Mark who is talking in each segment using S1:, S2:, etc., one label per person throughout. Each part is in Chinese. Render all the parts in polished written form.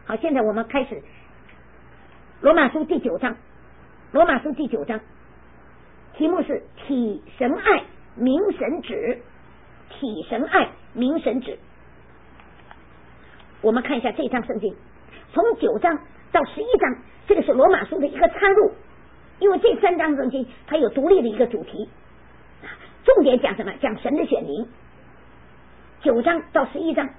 S1: 好，现在我们开始罗马书第9章，罗马书第9章题目是体神爱明神旨，体神爱明神旨。我们看一下这章圣经，从9章到11章，这个是罗马书的一个插入，因为这3章圣经它有独立的一个主题，重点讲什么？讲神的选民。9章到11章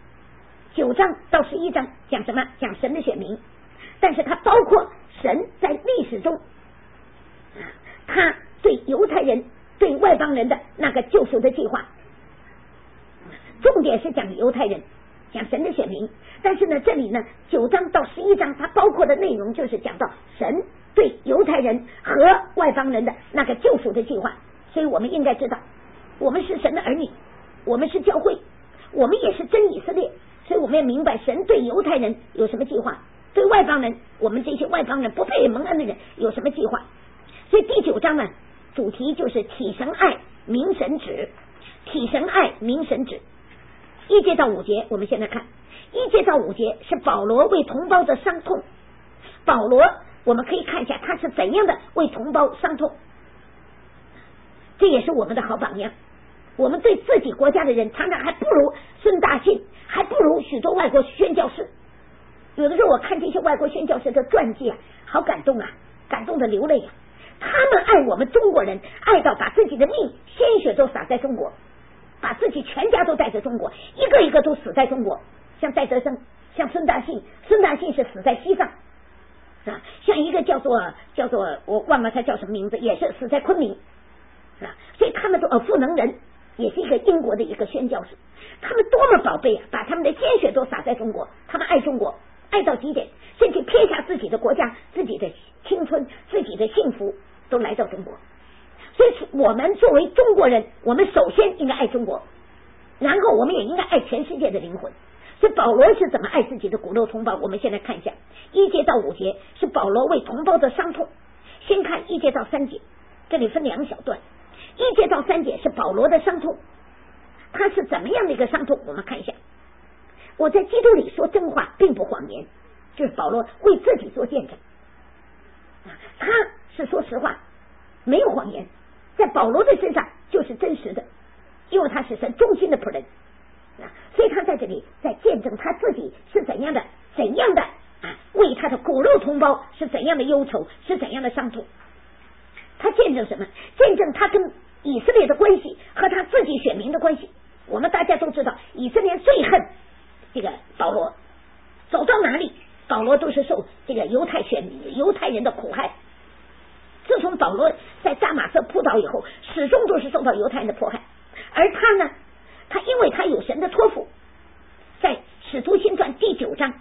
S1: ，9章到11章讲什么？讲神的选民，但是它包括神在历史中他对犹太人对外邦人的那个救赎的计划，重点是讲犹太人，讲神的选民。但是呢，这里呢9章到11章它包括的内容就是讲到神对犹太人和外邦人的那个救赎的计划。所以我们应该知道，我们是神的儿女，我们是教会，我们也是真以色列，所以我们要明白神对犹太人有什么计划，对外邦人，我们这些外邦人不配蒙恩的人有什么计划。所以第9章呢，主题就是体神爱明神旨，体神爱明神旨。1节到5节，我们现在看1节到5节是保罗为同胞的伤痛。保罗我们可以看一下他是怎样的为同胞伤痛，这也是我们的好榜样。我们对自己国家的人常常还不如孙大信，还不如许多外国宣教士。有的时候我看这些外国宣教士的传记啊，好感动啊，感动的流泪啊。他们爱我们中国人，爱到把自己的命鲜血都洒在中国，把自己全家都带在中国，一个一个都死在中国。像戴德生，像孙大信，孙大信是死在西藏，是吧？像一个叫做我忘了他叫什么名字，也是死在昆明，是吧？所以他们都赋能人，也是一个英国的一个宣教士。他们多么宝贝啊，把他们的鲜血都洒在中国，他们爱中国爱到极点，甚至撇下自己的国家，自己的青春，自己的幸福都来到中国。所以我们作为中国人，我们首先应该爱中国，然后我们也应该爱全世界的灵魂。所以保罗是怎么爱自己的骨肉同胞？我们现在看一下1节到5节是保罗为同胞的伤痛。先看1节到3节，这里分2小段。1节到3节是保罗的伤痛，他是怎么样的一个伤痛？我们看一下，我在基督里说真话，并不谎言，就是保罗为自己做见证，他是说实话，没有谎言，在保罗的身上就是真实的，因为他是神忠心的仆人，所以他在这里在见证他自己是怎样的为他的骨肉同胞是怎样的忧愁，是怎样的伤痛。他见证什么？见证他跟以色列的关系和他自己选民的关系。我们大家都知道，以色列最恨这个保罗，走到哪里保罗都是受这个犹太人的苦害。自从保罗在大马色扑倒以后，始终都是受到犹太人的迫害。而他呢，他因为他有神的托付，在使徒行传第9章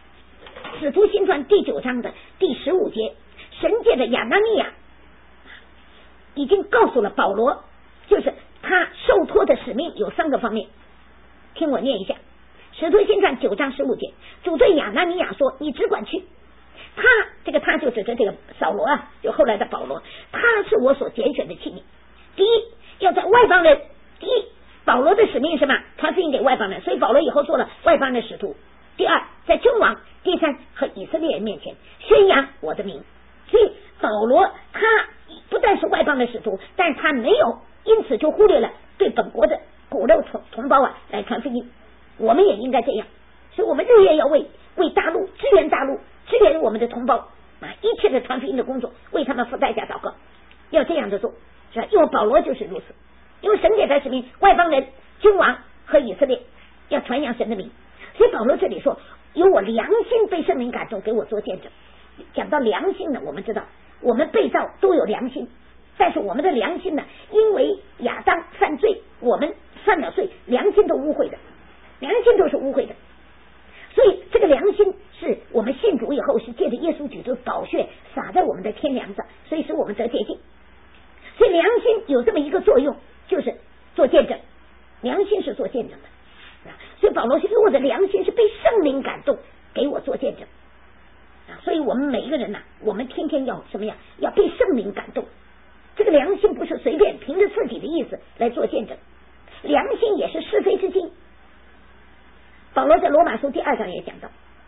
S1: 的第15节，神借着亚拿尼亚已经告诉了保罗，就是他受托的使命有3个方面。听我念一下，使徒行传9章15节，主对亚拿尼亚说，你只管去。他就指着这个扫罗啊，就后来的保罗，他是我所拣选的器皿。第一，要在外邦人，保罗的使命是什么？传福音给外邦人，所以保罗以后做了外邦人的使徒。第二，在君王。第三，和以色列人面前宣扬我的名。所以保罗他不但是外邦的使徒，但是他没有因此就忽略了对本国的骨肉同胞啊来传福音。我们也应该这样，所以我们日夜要为大陆支援我们的同胞啊，一切的传福音的工作，为他们付代价祷告，要这样的做，是吧？因为保罗就是如此，因为神给他使命，外邦人、君王和以色列要传扬神的名。所以保罗这里说，有我良心被圣灵感动，给我做见证。讲到良心呢，我们知道我们被造都有良心，但是我们的良心呢，因为亚当犯罪，我们犯了罪，良心都污秽的，良心都是污秽的。所以这个良心是我们信主以后是借着耶稣基督宝血洒在我们的天良上，所以使我们得洁净。所以良心有这么一个作用，就是做见证，良心是做见证的。所以保罗说，我的良心是被圣灵感动，给我做见证。所以我们每一个人呢，我们天天要什么呀？要被圣灵感动。这个良心不是随便凭着自己的意思来做见证，良心也是是非之心。保罗在罗马书第2章也讲到，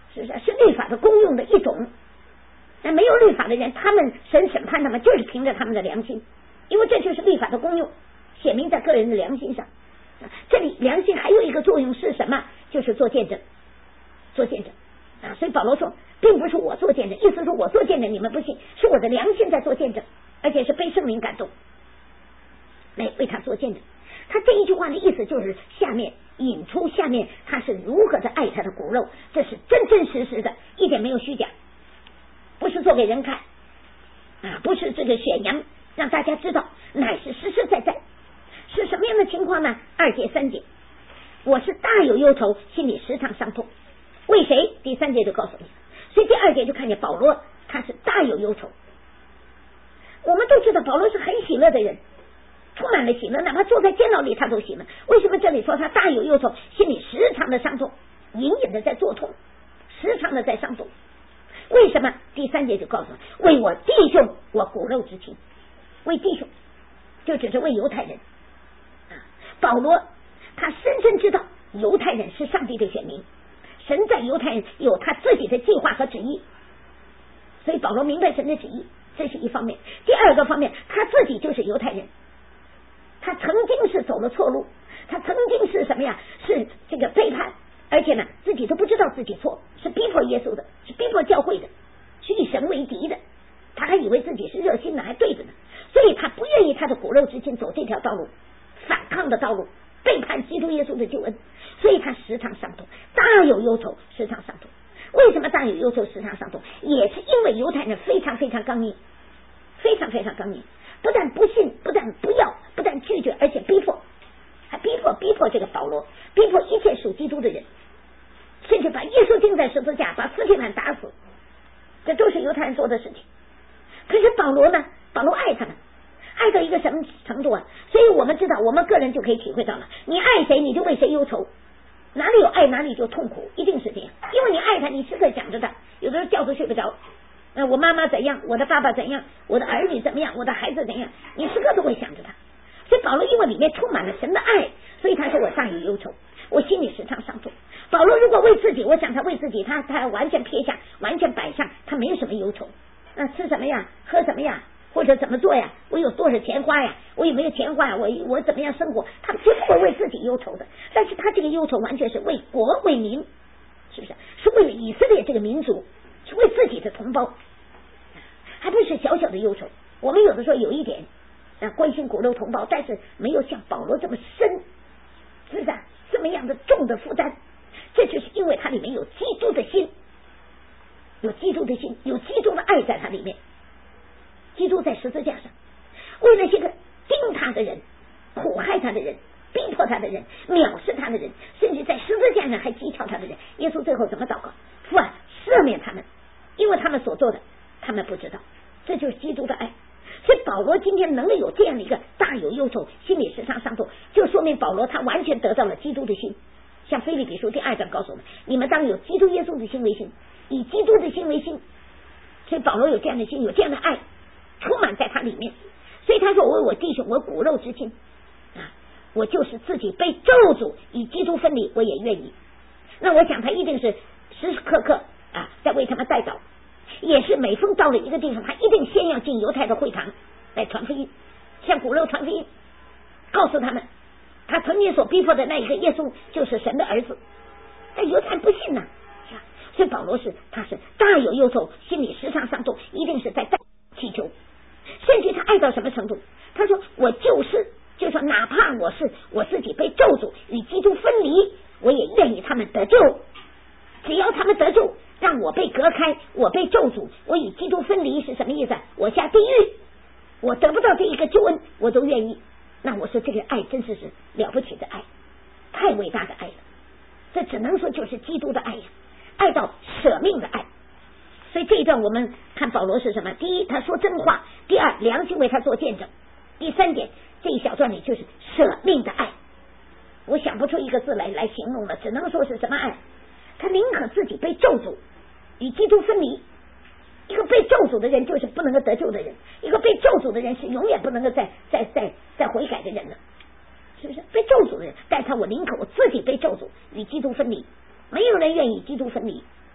S1: 是律法的功用的一种。那没有律法的人，他们神审判他们就是凭着他们的良心，因为这就是律法的功用，写明在个人的良心上。这里良心还有一个作用是什么？就是做见证，做见证啊！所以保罗说，并不是我做见证，意思是我做见证你们不信，是我的良心在做见证，而且是被圣灵感动来为他做见证。他这一句话的意思就是下面引出下面他是如何的爱他的骨肉，这是真真实实的，一点没有虚假，不是做给人看啊，不是这个宣扬让大家知道，乃是实实在在。是什么样的情况呢？2节3节，我是大有忧愁，心里时常伤痛。为谁？第3节就告诉你。所以第2节就看见保罗他是大有忧愁。我们都知道保罗是很喜乐的人，充满了喜乐，哪怕坐在监牢里他都喜乐。为什么这里说他大有忧愁，心里时常的伤痛，隐隐的在作痛，时常的在伤痛？为什么？第3节就告诉我，为我弟兄，我骨肉之亲。为弟兄就只是为犹太人。保罗他深深知道犹太人是上帝的选民，神在犹太人有他自己的计划和旨意，所以保罗明白神的旨意，这是一方面。第二个方面，他自己就是犹太人，他曾经是走了错路，他曾经是什么呀？是这个背叛，而且呢自己都不知道自己错，是逼迫耶稣的，是逼迫教会的，是与神为敌的，他还以为自己是热心的，还对着呢，所以他不愿意他的骨肉之亲走这条道路，反抗的道路，背叛基督耶稣的救恩，所以他时常伤痛，大有忧愁，时常伤痛。为什么大有忧愁，时常伤痛？也是因为犹太人非常非常刚硬，非常非常刚硬，不但不信，不但不要，不但拒绝，而且逼迫，还逼迫这个保罗，逼迫一切属基督的人，甚至把耶稣钉在十字架，把司提反打死，这都是犹太人做的事情。可是保罗呢？保罗爱他们，爱到一个什么程度啊？所以我们知道，我们个人就可以体会到了，你爱谁你就为谁忧愁，哪里有爱哪里就痛苦，一定是这样。因为你爱他，你时刻想着他，有的时候觉都睡不着，我妈妈怎样，我的爸爸怎样，我的儿女怎么样，我的孩子怎样，你时刻都会想着他。所以保罗因为里面充满了神的爱，所以他说我大有忧愁，我心里时常伤痛。保罗如果为自己，我想他为自己，他完全撇下，完全摆上，他没有什么忧愁。吃什么呀，喝什么呀，或者怎么做呀，我有多少钱花呀，我有没有钱花呀，我怎么样生活，他绝不会为自己忧愁的。但是他这个忧愁完全是为国为民，是不是？是为了以色列这个民族，是为自己的同胞，还不是小小的忧愁。我们有的时候有一点关心骨肉同胞，但是没有像保罗这么深，是不是这么样的重的负担？这就是因为他里面有基督的心，有基督的心，有基督的爱在他里面。基督在十字架上，为那些个盯他的人，苦害他的人，逼迫他的人，藐视他的人，甚至在十字架上还讥诮他的人，耶稣最后怎么祷告？父啊，赦免他们，因为他们所做的他们不知道。这就是基督的爱。所以保罗今天能够有这样的一个大有忧愁，心里时常伤痛，就说明保罗他完全得到了基督的心。像腓立比书第2章告诉我们，你们当有基督耶稣的心为心，以基督的心为心。所以保罗有这样的心，有这样的爱充满在他里面。所以他说，我为我弟兄，我骨肉之亲我就是自己被咒诅与基督分离，我也愿意。那我想他一定是时时刻刻在为他们代祷，也是每逢到了一个地方，他一定先要进犹太的会堂来传福音，向骨肉传福音，告诉他们他曾经所逼迫的那一个耶稣就是神的儿子。但犹太人不信所以保罗他是大有忧愁，心里时常伤痛，一定是在祈求。甚至他爱到什么程度？他说我就说哪怕我自己被咒诅与基督分离，我也愿意他们得救。只要他们得救，让我被隔开，我被咒诅，我与基督分离是什么意思？我下地狱，我得不到这一个救恩，我都愿意。那我说这个爱真是了不起的爱，太伟大的爱了。这只能说就是基督的爱呀，爱到舍命的爱。所以这一段我们看保罗是什么？第一，他说真话；第二，良心为他做见证；第三点，这一小段里就是舍命的爱。我想不出一个字来形容了，只能说是什么爱？他宁可自己被咒诅，与基督分离。一个被咒诅的人就是不能够得救的人，一个被咒诅的人是永远不能够再悔改的人了，是不是？被咒诅的人，但是我宁可我自己被咒诅，与基督分离。没有人愿意基督分离，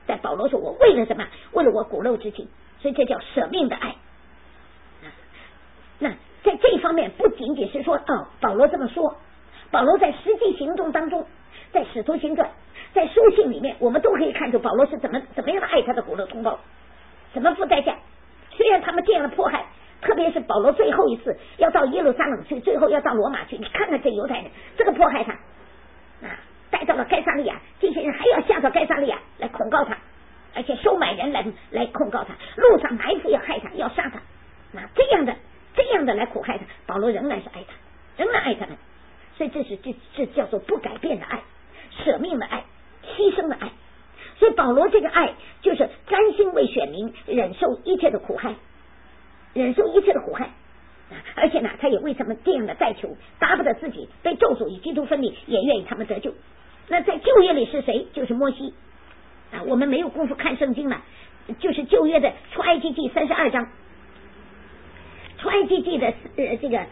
S1: 但保罗说我为了什么？为了我骨肉之情，所以这叫舍命的爱。那在这一方面不仅仅是说保罗这么说，保罗在实际行动当中，在使徒行传，在书信里面，我们都可以看出保罗是怎么样的爱他的骨肉同胞，怎么付代价。虽然他们这样的迫害，特别是保罗最后一次要到耶路撒冷去，最后要到罗马去，你看看这犹太人这个迫害他带到了该撒利亚，这些人还要下到该撒利亚来控告他，而且收买人来控告他，路上埋伏要害他，要杀他，这样的来苦害他，保罗仍然是爱他，仍然爱他们。所以这叫做不改变的爱，舍命的爱，牺牲的爱。所以保罗这个爱就是甘心为选民忍受一切的苦害，忍受一切的苦害，而且呢，他也为他们这样的代求，巴不得自己被咒诅与基督分离，也愿意他们得救。那在旧约里是谁？就是摩西我们没有功夫看圣经了，就是旧约的出埃及记32章，出埃及记的这个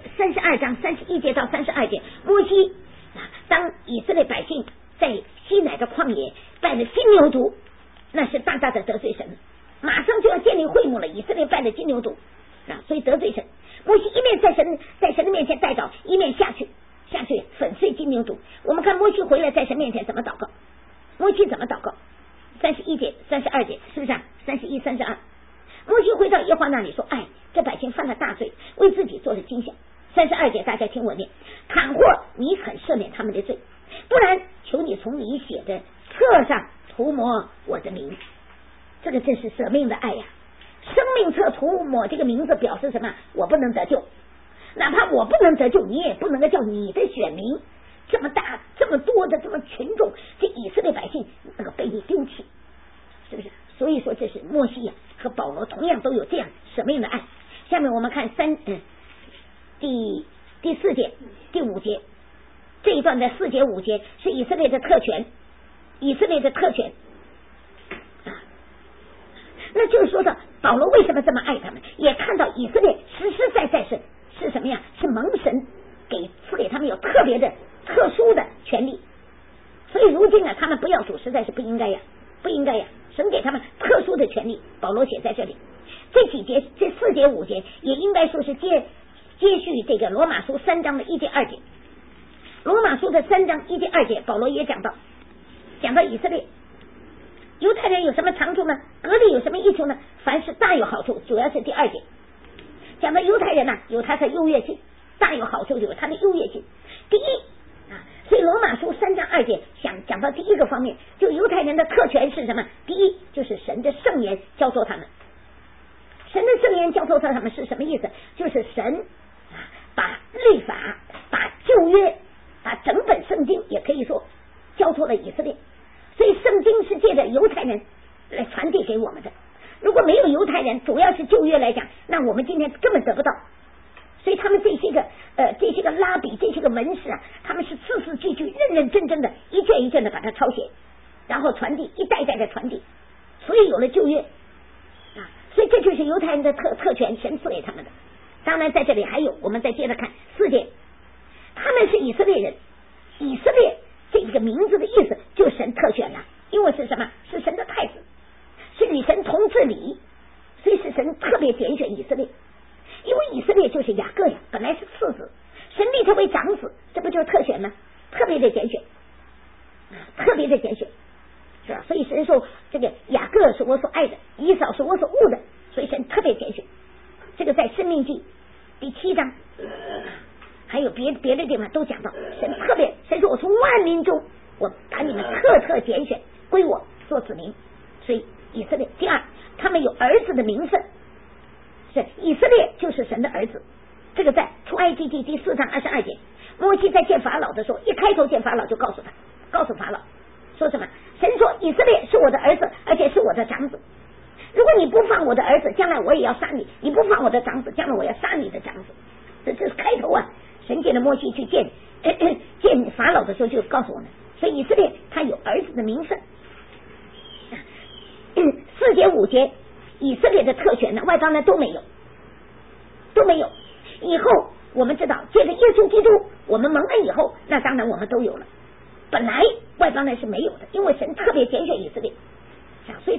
S1: 32章31节到32节，摩西当以色列百姓在西乃的旷野拜了金牛犊，那是大大的得罪神，马上就要建立会幕了，以色列拜了金牛犊所以得罪神。摩西一面在神的面前代祷，一面下去粉碎金牛犊。我们看摩西回来在神面前怎么祷告，摩西怎么祷告？31节32节是不是31、32？摩西回到耶和华那里说，这百姓犯了大罪，为自己做了惊吓。32节大家听我念，倘或你肯赦免他们的罪，不然求你从你写的册上涂抹我的名。这个真是舍命的爱呀！生命册涂抹这个名字表示什么？我不能得救，哪怕我不能得救，你也不能够叫你的选民这么大这么多的这么群众，这以色列百姓那个被你丢弃，是不是？所以说这是摩西和保罗同样都有这样舍命的爱。下面我们看第4节第5节，这一段的4节5节是以色列的特权，那就是说到保罗为什么这么爱他们，也看到以色列实实在在是什么呀？是蒙神赐给他们有特别的特殊的权利，所以如今他们不要主实在是不应该呀，神给他们特殊的权利，保罗写在这里。这几节这4节5节也应该说是接续这个罗马书3章的1节2节。罗马书的3章1节2节，保罗也讲到以色列犹太人有什么长处呢？隔离有什么益处呢？凡事大有好处，主要是第2节讲到犹太人有他的优越性，大有好处有他的优越性。第一所以罗马书3章2节讲到第一个方面，就犹太人的特权是什么？第一就是神的圣言交托他们，神的圣言交托他们是什么意思？就是神把律法、把旧约、把整本圣经也可以说交托了以色列，所以圣经是借着犹太人来传递给我们的。如果没有犹太人，主要是旧约来讲，那我们今天根本得不到。所以他们这些个拉比，这些个文士他们是字字句句认认真真的一卷一卷的把它抄写，然后传递，一代代的传递，所以有了旧约所以这就是犹太人的特权，神赐给他们的。当然在这里还有，我们再接着看4节，他们是以色列人，以色列这个名字的意思就是神特选因为是什么？是神的太子，是与神同治理，所以是神特别拣选以色列。因为以色列就是雅各本来是次子，神立他为长子，这不就是特选吗？特别的拣选是吧？所以神说这个雅各是我所爱的，以扫是我所恶的，所以神特别拣选。这个在申命记第7章还有别的地方都讲到，神说我从万民中我把你们特拣选归我做子民。所以以色列第二，他们有儿子的名分，是以色列就是神的儿子。这个在出埃及记第4章22节，摩西在见法老的时候，一开头见法老就告诉法老说什么？神说以色列是我的儿子，而且是我的长子。如果你不放我的儿子，将来我也要杀你；你不放我的长子，将来我要杀你的长子。这是开头神借着摩西去见法老的时候就告诉我们，所以以色列他有儿子的名分。4节5节以色列的特权呢，外邦人都没有。以后我们知道借着耶稣基督我们蒙恩以后，那当然我们都有了，本来外邦人是没有的，因为神特别拣选以色列，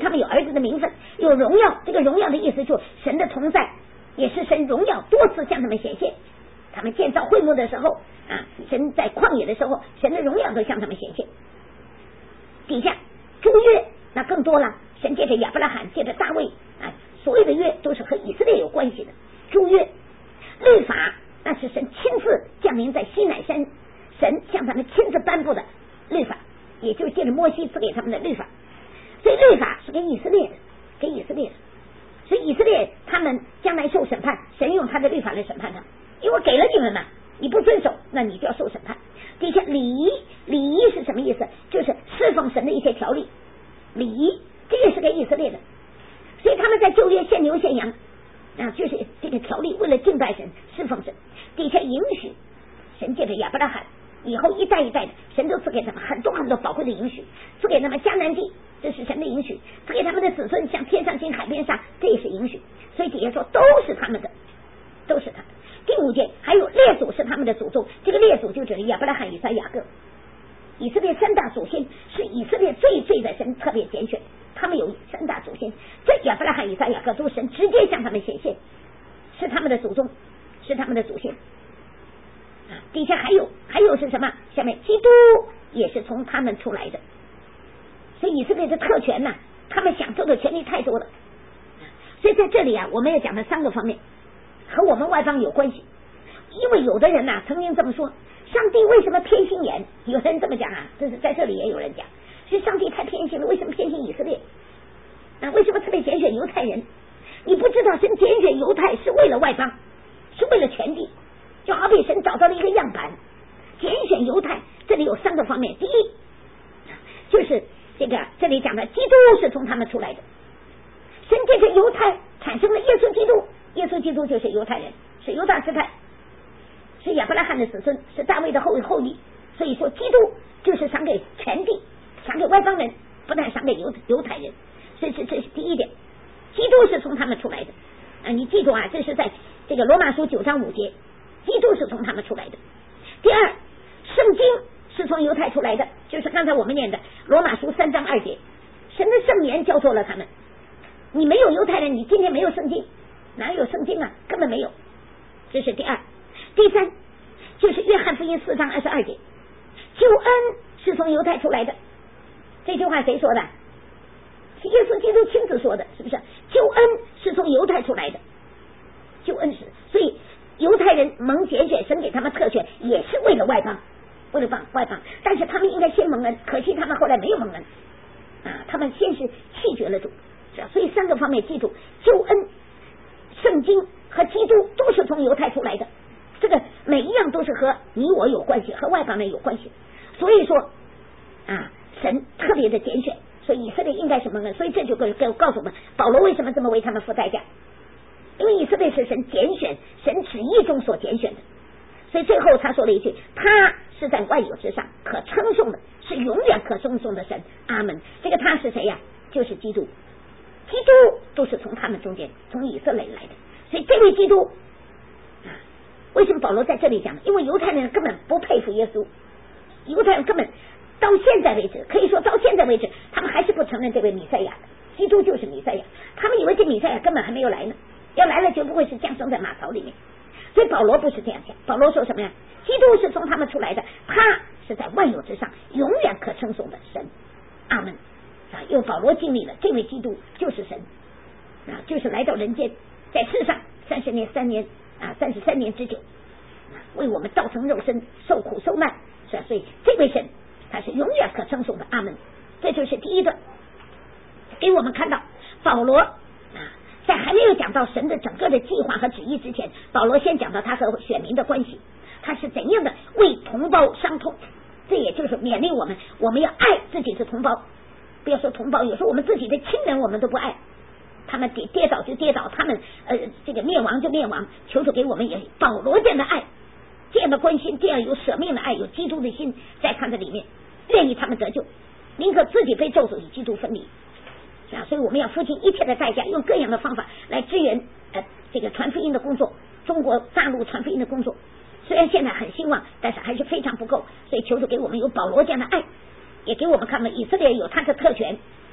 S1: 他们有儿子的名分，有荣耀。这个荣耀的意思就是神的同在，也是神荣耀多次向他们显现。他们建造会幕的时候啊，神在旷野的时候，神的荣耀都向他们显现。底下诸约那更多了，神借着亚伯拉罕，借着大卫啊，所有的约都是和以色列有关系的。诸约律法那是神亲自降临在西乃山，神向他们亲自颁布的律法，也就是借着摩西赐给他们的律法。所以律法是给以色列的，给以色列的。所以以色列他们将来受审判，神用他的律法来审判他们，因为我给了你们嘛，你不遵守，那你就要受审判。底下礼仪，礼仪是什么意思？就是侍奉神的一些条例。礼仪这也是给以色列的，所以他们在旧约献牛献羊啊，就是这个条例，为了敬拜神，侍奉神。底下允许神借着亚伯拉罕以后一代一代的，神都赐给他们很多很多宝贵的允许，赐给他们迦南地，这是神的允许，赐给他们的子孙像天上星海边上，这也是允许。所以底下说都是他们的，都是他的。第5节还有列祖是他们的祖宗，这个列祖就指亚伯拉罕、以撒、雅各。以色列3大祖先是以色列最的神特别拣选，他们有3大祖先，这亚伯拉罕、以撒、雅各都是神直接向他们显现，是他们的祖宗，是他们的祖先。底下还有是什么？下面基督也是从他们出来的。所以以色列的特权呢，他们享受的权利太多了。所以在这里啊，我们要讲的3个方面和我们外邦有关系。因为有的人呢曾经这么说，上帝为什么偏心眼？有人这么讲啊，这是在这里也有人讲，是上帝太偏心了，为什么偏心以色列？为什么特别拣选犹太人？你不知道神拣选犹太是为了外邦，是为了全地，就好比神找到了一个样板，拣选犹太。这里有3个方面。第一就是这里讲的基督是从他们出来的，神借着犹太产生了耶稣基督，耶稣基督就是犹太人，是犹大支派，是亚伯拉罕的子孙，是大卫的后裔。所以说基督就是赏给全地，赏给外邦人，不但赏给犹太人。所以这是第一点，基督是从他们出来的。你记住啊，这是在这个罗马书9章5节，基督是从他们出来的。第二，圣经是从犹太出来的，就是刚才我们念的罗马书3章2节，神的圣言交托了他们。你没有犹太人，你今天没有圣经，哪有圣经啊？根本没有。这是第二。第三，就是约翰福音4章22节，救恩是从犹太出来的。这句话谁说的？是耶稣基督亲自说的，是不是？救恩是从犹太出来的，救恩是，所以犹太人蒙拣选，神给他们特权，也是为了外邦，为了外邦，但是他们应该先蒙恩，可惜他们后来没有蒙恩他们先是弃绝了主，所以3个方面记住，救恩、圣经和基督都是从犹太出来的，这个每一样都是和你我有关系，和外邦人有关系。所以说神特别的拣选，所以以色列应该是蒙恩。所以这就告诉我们，保罗为什么这么为他们付代价，因为以色列是神拣选，神旨意中所拣选的。所以最后他说了一句，他是在万有之上可称颂的，是永远可称颂的神，阿门。这个他是谁呀？就是基督，基督都是从他们中间，从以色列来的。所以这位基督为什么保罗在这里讲呢？因为犹太人根本不佩服耶稣，犹太人根本到现在为止，可以说到现在为止，他们还是不承认这位弥赛亚的，基督就是弥赛亚，他们以为这弥赛亚根本还没有来呢，要来了就不会是降生在马槽里面。所以保罗不是这样讲，保罗说什么呀？基督是从他们出来的，他是在万有之上永远可称颂的神，阿门。因为保罗经历了这位基督就是神就是来到人间，在世上33年之久为我们道成肉身，受苦受难，所以这位神他是永远可称颂的，阿门。这就是第一个给我们看到保罗在还没有讲到神的整个的计划和旨意之前，保罗先讲到他和选民的关系，他是怎样的为同胞伤痛。这也就是勉励我们要爱自己的同胞，不要说同胞，有时候我们自己的亲人我们都不爱，他们跌倒就跌倒，他们这个灭亡就灭亡，求主给我们也保罗这样的爱，这样的关心，这样有舍命的爱，有基督的心在他的里面，愿意他们得救，宁可自己被咒诅与基督分离所以我们要付尽一切的代价，用各样的方法来支援这个传福音的工作，中国大陆传福音的工作。虽然现在很兴旺，但是还是非常不够，所以求主给我们有保罗这样的爱，也给我们看到以色列有他的特权，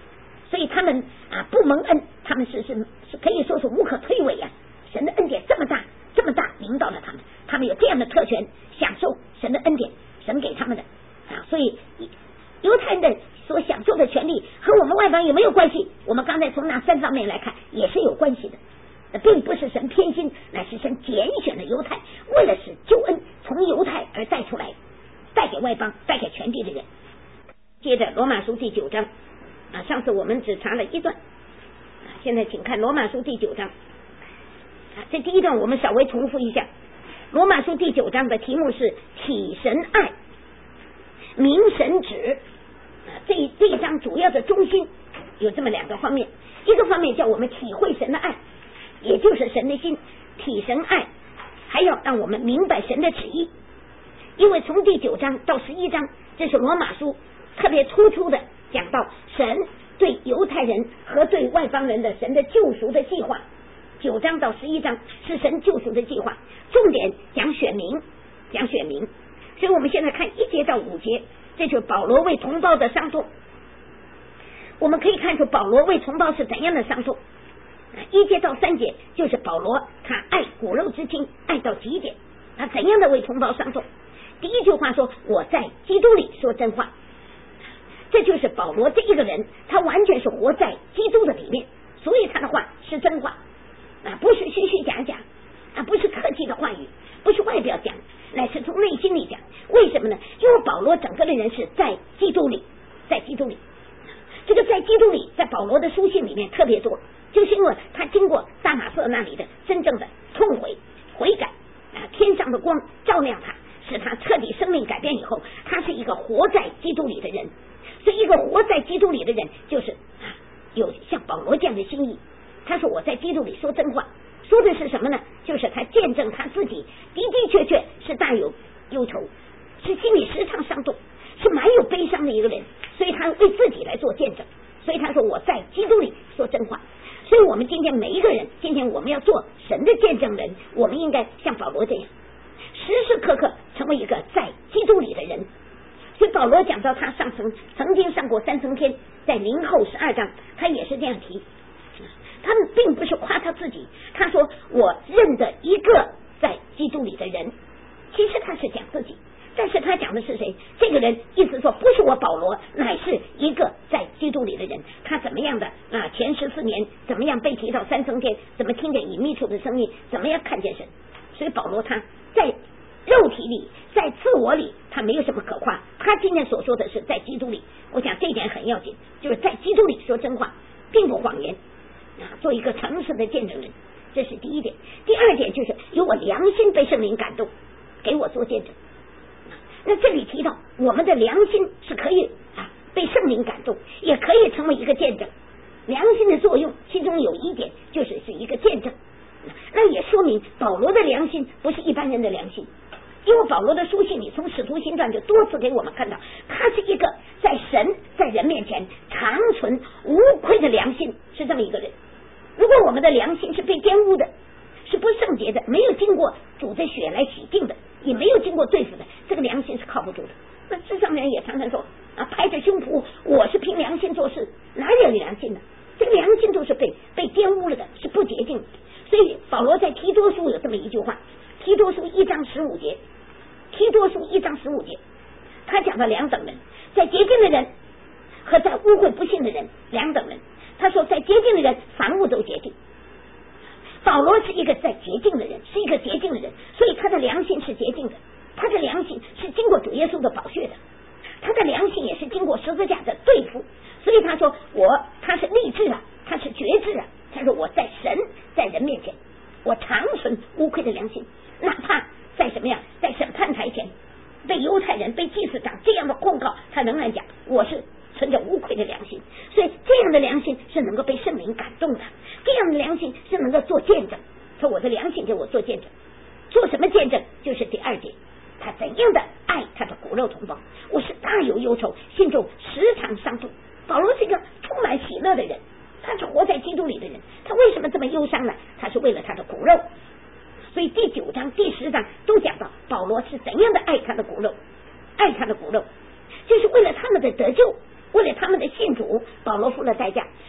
S1: 所以他们不蒙恩，他们是可以说是无可推诿啊。神的恩典这么大领导了他们，他们有这样的特权，享受神的恩典，神给他们的所以犹太人的所享受的权利和我们外邦有没有关系？我们刚才从那3方面来看也是有关系的，并不是神偏心，乃是神拣选了犹太，为了使救恩从犹太而带出来，带给外邦，带给全地的人。接着罗马书第9章上次我们只查了一段现在请看罗马书第9章这第一段我们稍微重复一下。罗马书第9章的题目是体神爱明神旨这一章主要的中心有这么2个方面，一个方面叫我们体会神的爱，也就是神的心，体神爱，还要让我们明白神的旨意。因为从第9章到11章，这是罗马书特别突出的讲到神对犹太人和对外邦人的神的救赎的计划。9章到11章是神救赎的计划，重点讲选民。所以我们现在看1节到5节，这就是保罗为同胞的伤痛。我们可以看出保罗为同胞是怎样的伤痛。1节到3节就是保罗他爱骨肉之亲，爱到极点，他怎样的为同胞伤痛。第一句话说我在基督里说真话，这就是保罗这一个人，他完全是活在基督的里面，所以他的话是真话不是虚虚假假不是客气的话语，不是外表讲，乃是从内心里讲。为什么呢？因为保罗整个的人是在基督里，这个在基督里在保罗的书信里面特别多，就是因为他经过大马色那里的真正的痛悔改天上的光照亮他，使他彻底生命改变以后，他是一个活在基督里的人。所以一个活在基督里的人就是有像保罗这样的心意。他说我在基督里说真话，说的是什么呢？就是他见证他自己的的确是大有忧愁，是心里时常伤痛，是蛮有悲伤的一个人，所以他为自己来做见证。所以他说我在基督里说真话。所以我们今天每一个人，今天我们要做神的见证人，我们应该像保罗这样时时刻刻成为一个在基督里的人。所以保罗讲到他曾经上过3层天，在林后12章他也是这样提，他们并不是夸他自己，他说我认得一个在基督里的人，其实他是讲自己，但是他讲的是谁？这个人意思说不是我保罗，乃是一个在基督里的人。他怎么样的前14年怎么样被提到3层天，怎么听见隐秘处的声音，怎么样看见神。所以保罗他在肉体里，在自我里，他没有什么可夸。他今天所说的是在基督里，我想这一点很要紧，就是在基督里说真话，并不谎言做一个诚实的见证人，这是第一点。第二点就是有我良心被圣灵感动，给我做见证。那这里提到我们的良心是可以被圣灵感动，也可以成为一个见证。良心的作用其中有一点就是一个见证，那也说明保罗的良心不是一般人的良心。因为保罗的书信里从使徒行传就多次给我们看到，他是一个在神在人面前长存无愧的良心，是这么一个人。如果我们的良心是被玷污的，是不圣洁的，没有经过主的血来洗净的，也没有经过对付的，这个良心是靠不住的。那世上人也常常说拍着胸脯我是凭良心做事，哪有良心呢？这个良心都是被玷污了的，是不洁净的。所以保罗在提多书有这么一句话，提多书1章15节，提多书1章15节，他讲到2等人，在洁净的人和在污秽不信的人2等人。他说在洁净的人凡物都洁净，保罗是一个在洁净的人，是一个洁净的人，所以他的良心是洁净的，他的良心是经过主耶稣的宝血的，他的良心也是经过十字架的对付。所以他说他是立志他是决志他说我在神在人面前我长存无愧的良心，哪怕在什么样，在审判台前被犹太人被祭司长这样的控告，他仍然讲我是存着无愧的良心。所以这样的良心是能够被圣灵感动的，这样的良心是能够做见证。说我的良心给我做见证，做什么见证？就是第2节，他怎样的爱他的骨肉同胞，我是大有忧愁，心中时常伤痛。保罗是一个充满喜乐的人，他是活在基督里的人，他为什么这么忧伤呢？他是为了他的骨肉。所以第9章第10章都讲到保罗是怎样的爱他的骨肉，就是为了他们的得救，为了他们的信主，保罗付了代价。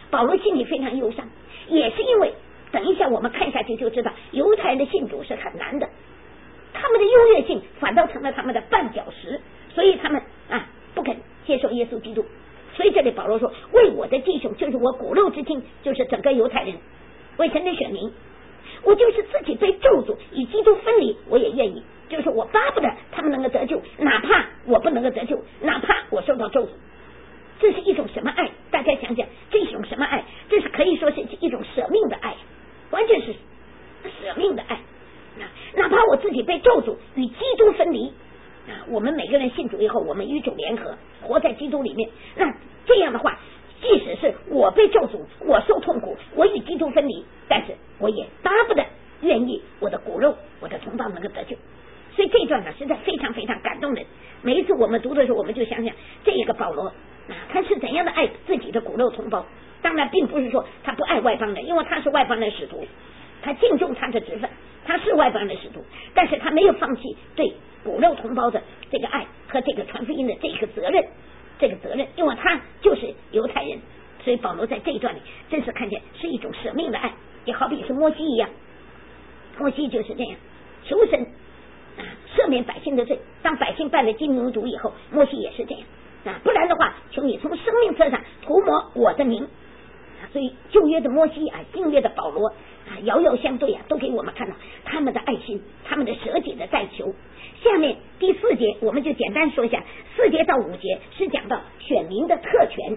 S1: 以非常忧伤，也是因为等一下我们看下去就知道，犹太人的信主是很难的，他们的优越性反倒成了他们的绊脚石，所以他们不肯接受耶稣基督。所以这里保罗说，为我的弟兄，就是我骨肉之亲，就是整个犹太人，为神的选民，我就是自己被咒诅与基督分离，我也愿意，就是我巴不得他们能够得救，哪怕我不能够得救，哪怕我受到咒诅。这是一种什么爱？大家想想，这是一种什么爱？这是可以说是一种舍命的爱，完全是舍命的爱。哪怕我自己被咒诅与基督分离，我们每个人信主以后，我们与主联合，活在基督里面，那这样的话，即使是我被咒诅，我受痛苦，我与基督分离，但是我也巴不得愿意我的骨肉，我的同胞能够得救。所以这一段呢，实在非常非常感动人。每一次我们读的时候，我们就想想这一个保罗他是怎样的爱自己的骨肉同胞。当然并不是说他不爱外邦人，因为他是外邦人使徒，他敬重他的职分，他是外邦人使徒，但是他没有放弃对骨肉同胞的这个爱和这个传福音的这个责任，因为他就是犹太人。所以保罗在这一段里真是看见是一种舍命的爱，也好比是摩西一样，摩西就是这样求神赦免百姓的罪，当百姓拜了金牛犊以后，摩西也是这样不然的话，求你从生命册上涂抹我的名。所以旧约的摩西新约的保罗遥遥相对都给我们看到他们的爱心，他们的舍己的代求。下面第4节我们就简单说一下，4节到5节是讲到选民的特权，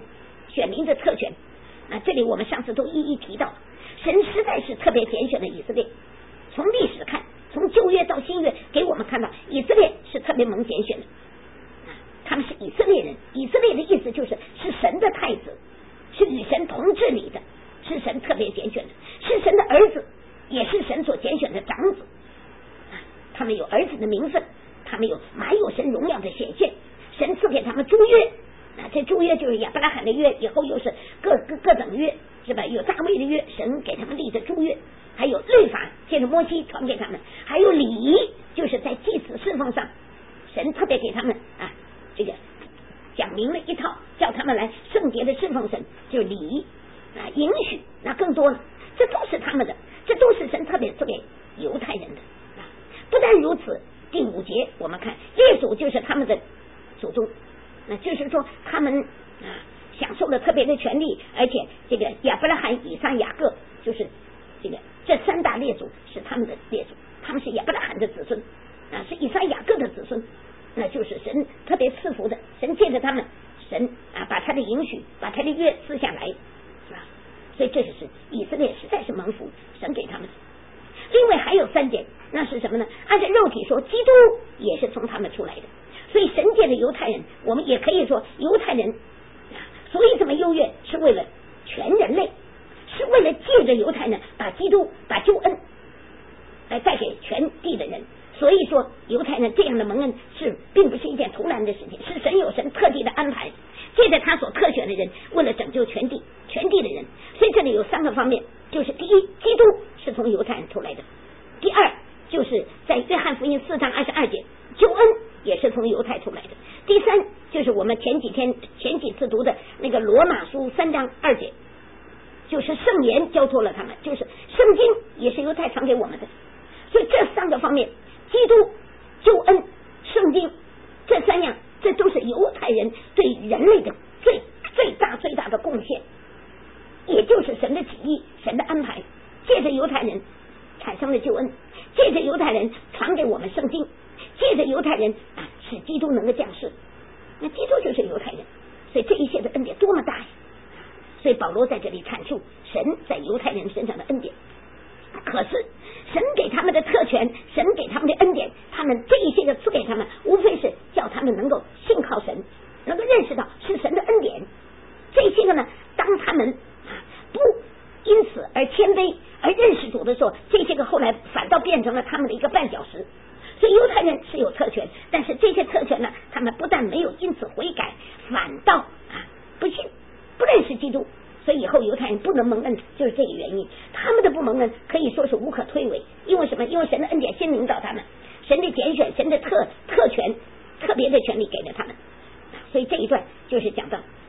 S1: 这里我们上次都一一提到，神实在是特别拣选了以色列。从历史看，从旧约到新约，给我们看到以色列是特别蒙拣选的，他们是以色列人。以色列的意思就是神的太子，是与神同治理的，是神特别拣选的，是神的儿子，也是神所拣选的长子。他们有儿子的名分，他们还有神荣耀的显现。神赐给他们诸约，这诸约就是亚伯拉罕的约，以后又是各等约，是吧？有大卫的约，神给他们立的诸约，还有律法，借着摩西传给他们，还有礼仪，就是在祭祀侍奉上，神特别给他们这个讲明了一套，叫他们来圣洁的侍奉神，就是礼仪允许，那更多了，这都是他们的，这都是神特别赐给犹太人的。不但如此，第5节我们看列祖就是他们的祖宗，那就是说他们享受了特别的权利，而且这个亚伯拉罕、以撒、雅各，就是这3大列祖是他们的列祖，他们是亚伯拉罕的子孙是以撒、雅各的子孙，那就是神特别赐福的，神借着他们，神把他的允许，把他的约赐下来所以这就是以色列实在是蒙福，神给他们。另外还有3点，那是什么呢？按照肉体说，基督也是从他们出来的，所以神界的犹太人，我们也可以说犹太人所以这么优越，是为了全人类，是为了借着犹太人把基督、把救恩来带给全地的人。所以说犹太人这样的蒙恩并不是一件突然的事情，是神有神特地的安排，借着他所特选的人，为了拯救全地的人。所以这里有3个方面，就是第一，基督是从犹太人出来的；第二，就是在约翰福音4章22节，救恩也是从犹太出来的；第三，就是我们前几次读的那个罗马书3章2节，就是圣言交托了他们，就是圣经也是犹太传给我们的。所以这3个方面，基督、救恩、圣经，这3样，这都是犹太人对人类的最大的贡献，也就是神的旨意、神的安排，借着犹太人产生了救恩，借着犹太人传给我们圣经，借着犹太人使基督能够降世。那基督就是犹太人，所以这一切的恩典多么大呀！所以保罗在这里阐述神在犹太人身上的恩典。可是神给他们的特权，神给他们的恩典，他们这一些个赐给他们，无非是叫他们能够信靠神，能够认识到是神的恩典。这些个呢，当他们不因此而谦卑而认识主的时候，这些个后来反倒变成了他们的一个绊脚石。所以犹太人是有特权，但是这些特权呢，他们不但没有因此悔改，反倒不信，不认识基督。所以以后犹太人不能蒙恩，就是这个原因。他们的不蒙恩可以说是无可推诿，因为什么？因为神的恩典先领导他们，神的拣选，神的特权、特别的权利给了他们。所以这一段就是讲到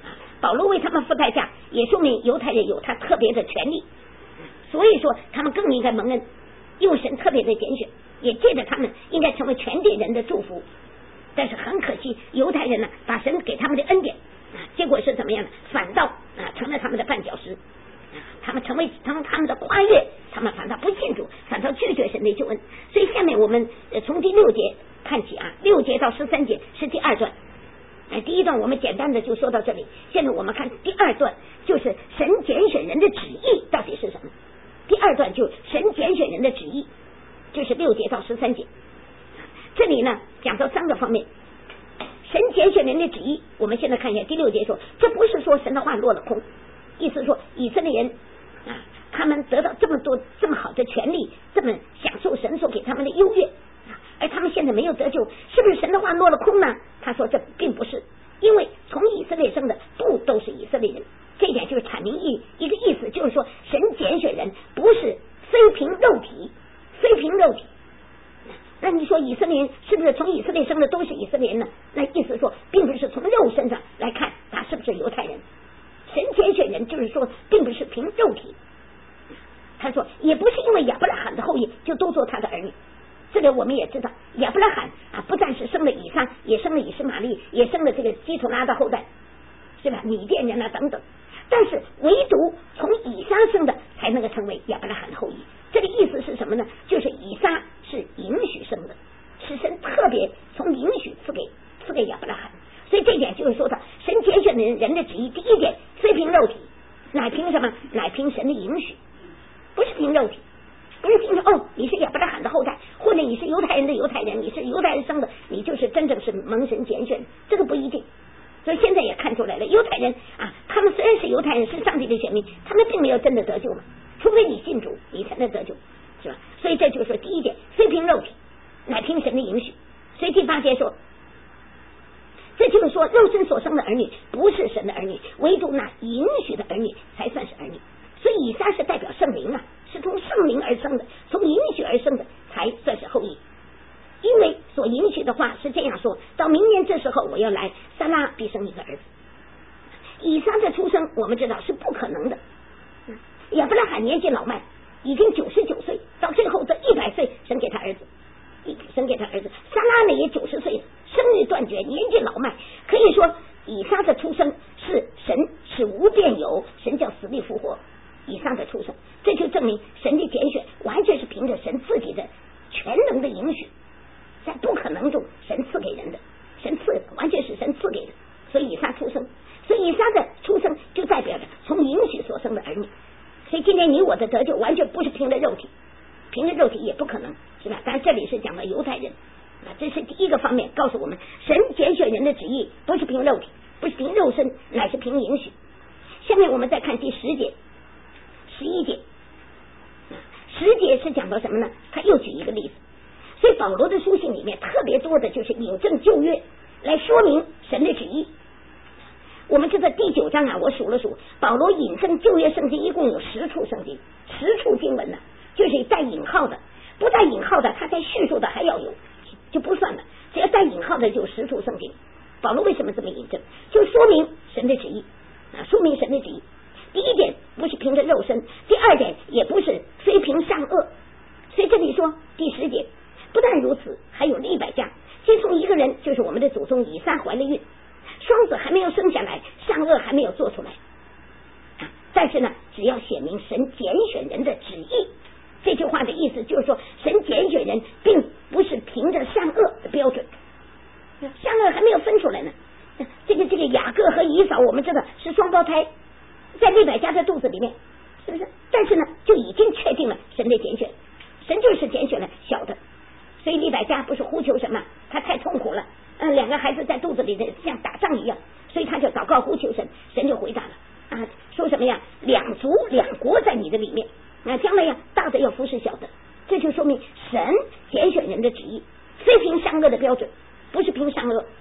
S1: 保罗为他们付代价，也说明犹太人有他特别的权利，所以说他们更应该蒙恩，用神特别的拣选，也借着他们应该成为全地人的祝福。但是很可惜，犹太人呢，把神给他们的恩典结果是怎么样呢？反倒成了他们的绊脚石，他们成为他们的跨越，他们反倒不信主，反倒拒绝神的救恩。所以下面我们从第6节看起6节到13节是第2段。第一段我们简单的就说到这里，现在我们看第2段，就是神拣选人的旨意到底是什么。第2段就神拣选人的旨意，就是6节到13节。这里呢讲到3个方面，神拣选人的旨意。我们现在看一下第6节说，这不是说神的话落了空，意思说以色列人他们得到这么多这么好的权利，这么享受神所给他们的优越，而他们现在没有得救，是不是神的话落了空呢？他说这并不是，因为从以色列生的不都是以色列人。这一点就是阐明一个意思，就是说神拣选人不是非凭肉体，非凭肉体。那你说以色列人是不是从以色列生的都是以色列人呢？那意思说并不是从肉身上来看他是不是犹太人。神拣选人就是说并不是凭肉体，他说也不是因为亚伯拉罕的后裔就都做他的儿女。这个我们也知道，亚伯拉罕不但是生了以撒，也生了以实玛利，也生了这个基图拉的后代，是吧？米甸人等等。但是唯独从以撒生的才能够成为亚伯拉罕的后裔。这个意思是什么呢？就是以撒是允许生的，是神特别从允许赐给亚伯拉罕。所以这一点就是说到神拣选的人的旨意，第一点非凭肉体，乃凭什么？乃凭神的允许，不是凭肉体，不是凭说你是亚伯拉罕的后代，或者你是犹太人的犹太人，你是犹太人生的，你就是真正是蒙神拣选，这个不一定。所以现在也看出来了，犹太人他们虽然是犹太人，是上帝的选民，他们并没有真的得救嘛，除非你信主，你才能得救，是吧？所以这就是说第一点，非凭肉体，乃凭神的允许。所以第8节说，这就是说肉身所生的儿女不是神的儿女，唯独那允许的儿女才算是儿女。所以以撒是代表圣灵是从圣灵而生的，从允许而生的才算是后裔。因为所允许的话是这样说，到明年这时候我要来，撒拉必生一个儿子。以撒的出生我们知道是不可能的，亚伯拉罕年纪老迈，已经99岁，到最后这100岁生给他儿子，撒拉呢也90岁了，生育断绝，年纪老迈。可以说以撒的出生是神使无变有，神叫死里复活。以撒的出生，这就证明神的拣选完全是凭着神自己的全能的允许，在不可能中神赐给人的，完全是神赐给的。所以以撒出生，所以以撒的出生就代表着从允许所生的儿女。所以今天你我的得救完全不是凭着肉体，凭着肉体也不可能，是吧？但这里是讲的犹太人，这是第一个方面，告诉我们神拣选人的旨意不是凭肉体，不是凭肉身，乃是凭允许。下面我们再看第10节、11节。10节是讲到什么呢？他又举一个例子。所以保罗的书信里面特别多的就是引证旧约来说明神的旨意。我们知道第9章我数了数，保罗引证旧约圣经一共有10处圣经，10处经文就是带引号的，不带引号的他在叙述的还要有，就不算了，只要带引号的就10处圣经。保罗为什么这么引证？就说明神的旨意说明神的旨意。第一点不是凭着肉身，第二点也不是非凭善恶。所以这里说第10节，不但如此，还有利百加，先从一个人，就是我们的祖宗以撒怀了孕，双子还没有生下来，善恶还没有做出来，但是呢，只要显明神拣选人的旨意。这句话的意思就是说，神拣选人并不是凭着善恶的标准，善恶还没有分出来呢。这个雅各和以扫我们知道是双胞胎，在利百加的肚子里面，是不是？但是呢，就已经确定了神的拣选，神就是拣选了小的。所以利百加不是呼求什么，他太痛苦了，2个孩子在肚子里的像打仗一样，所以他就祷告呼求神，神就回答了说什么呀？2族2国在你的里面，将来大的要服侍小的。这就说明神拣选人的旨意非凭善恶的标准，不是凭善恶。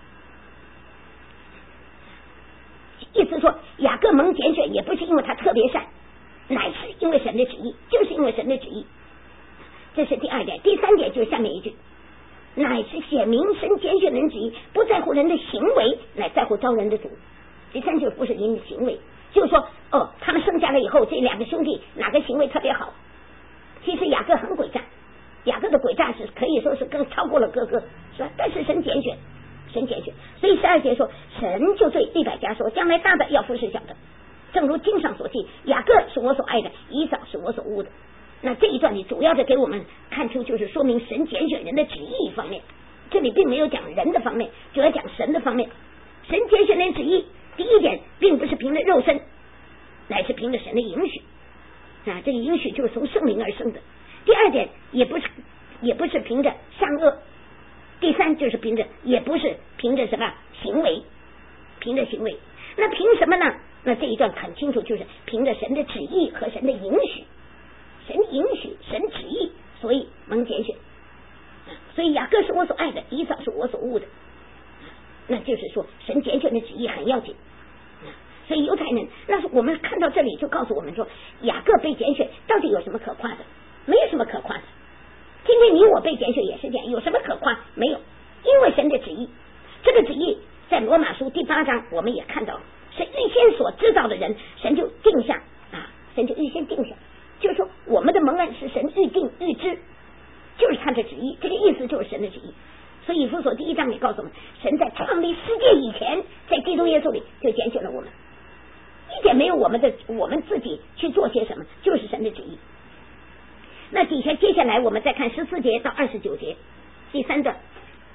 S1: 意思说雅各蒙拣选也不是因为他特别善，乃是因为神的旨意，就是因为神的旨意。这是第2点。第3点就是下面一句，乃是显明神拣选人旨意不在乎人的行为，乃在乎招人的主。 第三就是服侍灵的行为，就是说他们生下来以后，这2个兄弟哪个行为特别好？其实雅各很诡诈，雅各的诡诈是可以说是更超过了哥哥，是吧？但是神拣选，所以12节说，神就对利百加说，将来大的要服侍小的，正如经上所记，雅各是我所爱的，以扫是我所恶的。那这一段里主要的给我们看出，就是说明神拣选人的旨意方面，这里并没有讲人的方面，主要讲神的方面。神拣选人旨意，第一点并不是凭着肉身，乃是凭着神的应许啊，这个应许就是从圣灵而生的。第二点也不是凭着善恶，第三就是也不是凭着什么行为，凭着行为。那凭什么呢？那这一段很清楚，就是凭着神的旨意和神的应许，神应许，神旨意，所以蒙拣选。所以雅各是我所爱的，以扫是我所恶的。那就是说神拣选的旨意很要紧。所以犹太人，那是我们看到这里就告诉我们说，雅各被拣选到底有什么可夸的？没有什么可夸的。今天你我被拣选也是这样，有什么可夸？没有，因为神的旨意，这个旨意在罗马书第8章我们也看到了，神预先所知道的人，神就定下神就预先定下，就是说我们的蒙恩是神预定预知，就是他的旨意，这个意思就是神的旨意。所以以弗所第1章里告诉我们，神在创立世界以前，在基督耶稣里就拣选了我们，一点没有我们自己去做些什么，就是神的旨意。那接下来我们再看14节到29节，第3段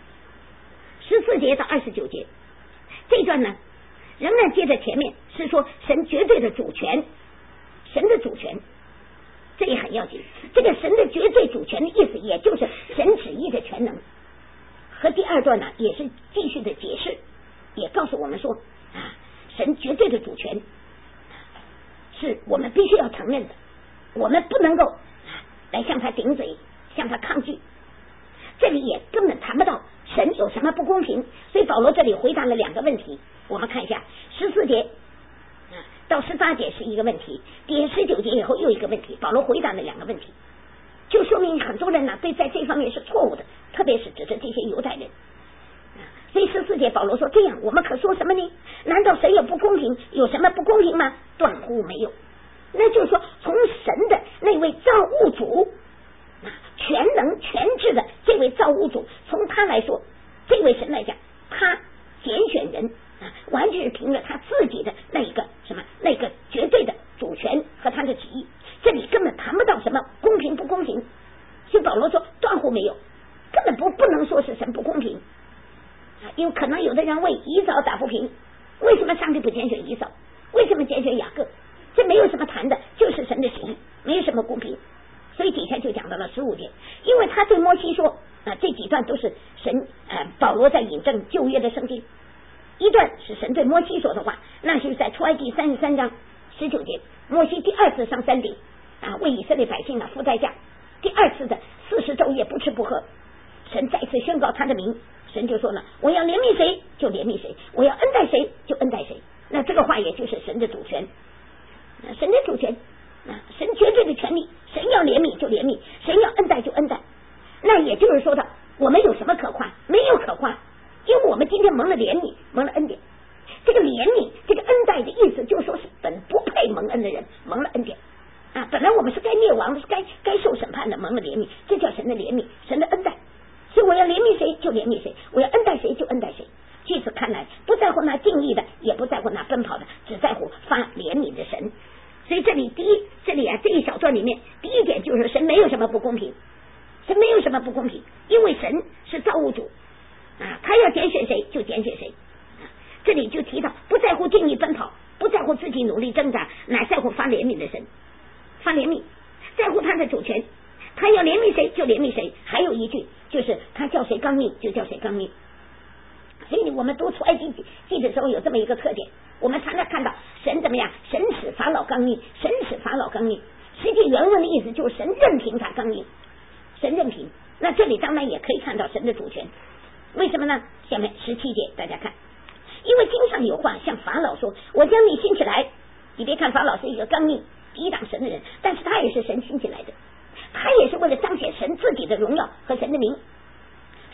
S1: 14节到29节，这段呢仍然接着前面，是说神绝对的主权，神的主权，这也很要紧。这个神的绝对主权的意思，也就是神旨意的全能。和第2段呢也是继续的解释，也告诉我们说神绝对的主权是我们必须要承认的，我们不能够来向他顶嘴，向他抗拒。这里也根本谈不到神有什么不公平，所以保罗这里回答了2个问题。我们看一下14节到18节是一个问题，第19节以后又一个问题，保罗回答了2个问题，就说明很多人呢对在这方面是错误的，特别是指着这些犹太人。所以14节保罗说，这样我们可说什么呢？难道神有不公平？有什么不公平吗？断乎没有。那就是说，从神的那位造物主全能全智的这位造物主，从他来说，这位神来讲，他拣选人完全是凭着他自己的那个绝对的主权和他的旨意，这里根本谈不到什么公平不公平。所以保罗说断乎没有，根本不能说是神不公平。因为可能有的人为以扫打不平，为什么上帝不拣选以扫？为什么拣选雅各？这没有什么谈的，就是神的旨意，没有什么公平。所以底下就讲到了15节，因为他对摩西说这几段都是保罗在引证旧约的圣经。一段是神对摩西说的话，那是在出埃及33章19节，摩西第2次上山顶为以色列百姓付代价，第2次的40昼夜不吃不喝，神再次宣告他的名，神就说了，我要怜悯谁就怜悯谁，我要恩待谁就恩待谁。那这个话也就是神的主权，神的主权，神绝对的权利，神要怜悯就怜悯，神要恩待就恩待。那也就是说的，我们有什么可夸？没有可夸，因为我们今天蒙了怜悯，蒙了恩典。这个怜悯，这个恩待的意思，就是说是本不配蒙恩的人蒙了恩典本来我们是该灭亡的，是该受审判的，蒙了怜悯，这叫神的怜悯，神的恩待。所以我要怜悯谁就怜悯谁，我要恩待谁就恩待谁。据此看来，不在乎那敬意的，也不在乎那奔跑的，只在乎发怜悯的神。所以这里这一小段里面，第一点就是神没有什么不公平，神没有什么不公平，因为神是造物主他要拣选谁就拣选谁。这里就提到不在乎敬意奔跑，不在乎自己努力挣扎，乃在乎发怜悯的神，发怜悯，在乎他的主权，他要怜悯谁就怜悯谁。还有一句就是他叫谁刚硬就叫谁刚硬。所以我们读出埃及记的时候有这么一个特点，我们常常看到神怎么样，神使法老刚硬，神使法老刚硬。实际原文的意思就是神任凭他刚硬，神任凭。那这里当然也可以看到神的主权，为什么呢？下面17节大家看，因为经上有话向法老说，我将你兴起来。你别看法老是一个刚硬抵挡神的人，但是他也是神兴起来的，他也是为了彰显神自己的荣耀和神的名。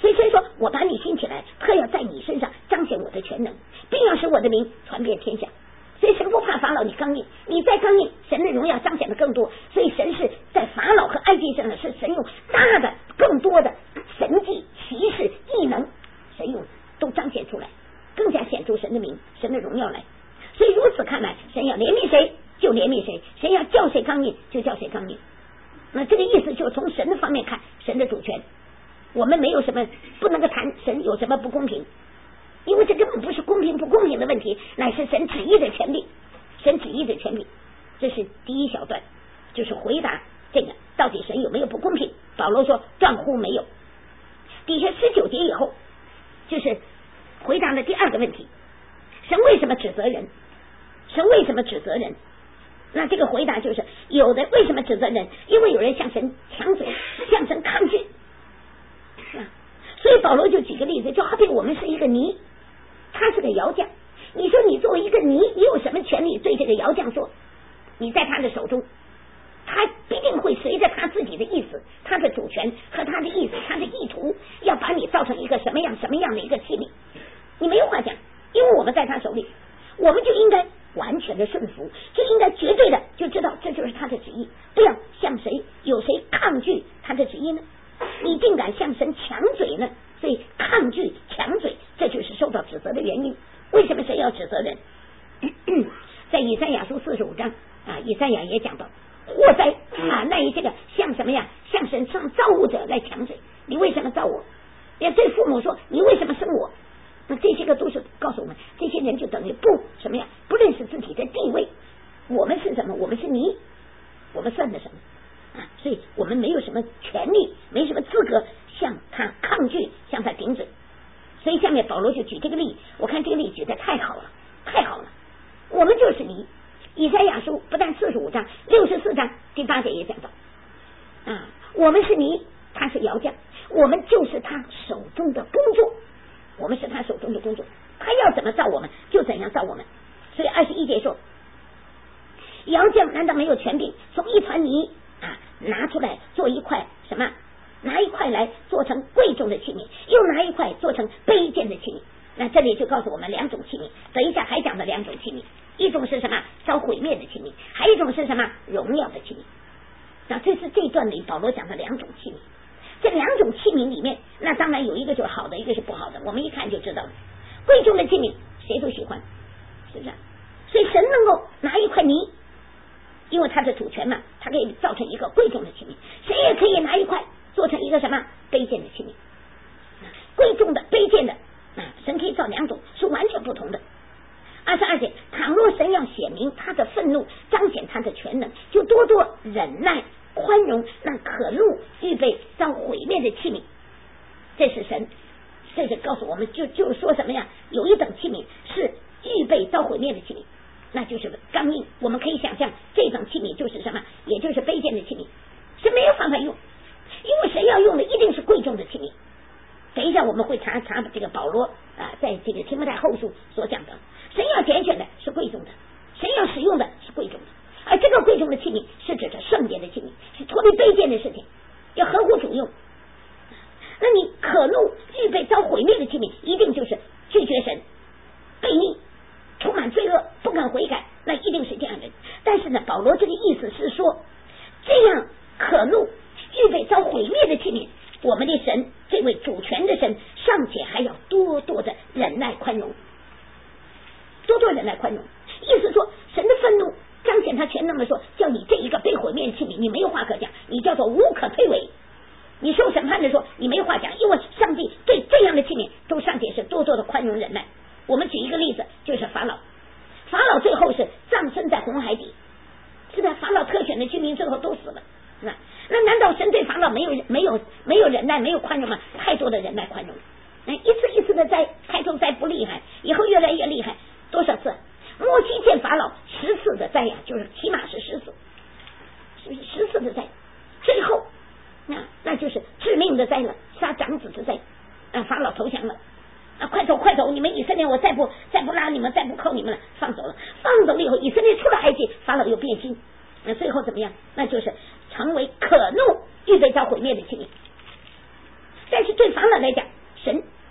S1: 所以神说我把你兴起来，特要在你身上彰显我的全能，并要使我的名传遍天下。所以神不怕法老你刚硬，你再刚硬，神的荣耀彰显的更多。所以神是在法老和埃及上呢，是神用大的更多的神迹奇事异能，神用都彰显出来，更加显出神的名，神的荣耀来。所以如此看来，神要怜悯谁就怜悯谁，神要叫谁刚硬就叫谁刚硬。那这个意思就是从神的方面看神的主权，我们没有什么不能够谈神有什么不公平，因为这根本不是公平不公平的问题，乃是神旨意的权利，神旨意的权利。这是第一小段，就是回答这个到底神有没有不公平。保罗说断乎没有。底下19节以后就是回答了第二个问题，神为什么指责人？神为什么指责人？那这个回答就是有的为什么指责人？因为有人向神抢嘴，向神抗拒。所以保罗就举个例子，就好比我们是一个泥，他是个窑匠，你说你作为一个泥，你有什么权利对这个窑匠说你在他的手中，他必定会随着他自己的意思，他的主权和他的意思，他的意图，要把你造成一个什么样的一个器皿，你没有话讲。因为我们在他手里，我们就应该完全的顺服，就应该绝对的就知道这就是他的旨意，不要向有谁抗拒他的旨意呢？你竟敢向神抢嘴呢？所以抗拒抢嘴，这就是受到指责的原因。为什么神要指责人？在以赛亚书45章以赛亚也讲到祸灾那一些个像什么呀？向神上造物者来抢嘴，你为什么造我？也对父母说你为什么生我？那这些个都是告诉我们，这些人就等于不认识自己的地位。我们是什么？我们是泥，我们算的什么所以我们没有什么权利，没什么资格向他抗拒，向他顶嘴。所以下面保罗就举这个例，我看这个例举的太好了，太好了。我们就是泥。以赛亚书不但45章64章第8节也讲到我们是泥，他是窑匠，我们就是他手中的工作，我们是他手中的工作，他要怎么造我们就怎样造我们。所以21节说，窑匠难道没有权柄从一团泥拿出来做一块什么？拿一块来做成贵重的器皿，又拿一块做成卑贱的器皿。那这里就告诉我们两种器皿，等一下还讲的两种器皿，一种是什么？遭毁灭的器皿，还有一种是什么？荣耀的器皿。那这是这段里保罗讲的两种器皿。这两种器皿里面，那当然有一个就是好的，一个是不好的，我们一看就知道了。贵重的器皿谁都喜欢，是不是？所以神能够拿一块泥，因为他的主权嘛，他可以造成一个贵重的器皿，谁也可以拿一块做成一个什么卑贱的器皿。贵重的卑贱的神可以造两种，是完全不同的。22节，倘若神要显明他的愤怒，彰显他的全能，就多多忍耐宽容那可怒预备遭毁灭的器皿。这是神，这是告诉我们就是说什么呀？有一等器皿是预备遭毁灭的器皿，那就是刚硬。我们可以想象这等器皿就是什么？也就是卑贱的器皿，是没有办法用，因为神要用的一定是贵重的器皿。等一下我们会查这个保罗在这个提摩太后书所讲的，神要拣选的是贵重的，神要使用的是贵重的，而这个贵重的器皿是指着圣洁的器皿，是脱离卑贱的事情，要合乎主用。那你可怒预备遭毁灭的器皿，一定就是拒绝神、悖逆、充满罪恶、不肯悔改，那一定是这样的。但是呢，保罗这个意思是说，这样可怒预备遭毁灭的器皿，我们的神，这位主权的神，尚且还要多多的忍耐宽容，多多忍耐宽容。意思说，神的愤怒彰显他全能的说，叫你这一个被毁灭的器皿，你没有话可讲，你叫做无可推诿。你受审判的时候，你没有话讲，因为上帝对这样的器皿都尚且是多多的宽容忍耐。我们举一个例子，就是法老，法老最后是葬身在红海底，是的，法老特选的居民最后都死了，是吧？那难道神对法老没有忍耐，没有宽容吗？太多的忍耐宽容，一次一次的灾，开头灾不厉害，以后越来越厉害，多少次？摩西见法老10次的灾呀，就是起码是10次，是不是10次的灾？最后那就是致命的灾了，杀长子的灾。法老投降了，快走快走，你们以色列我再不拉你们，再不扣你们了，放走了。放走了以后，以色列出了埃及，法老又变心，那最后怎么样？那就是成为可怒预备遭毁灭的器皿。但是对法老来讲，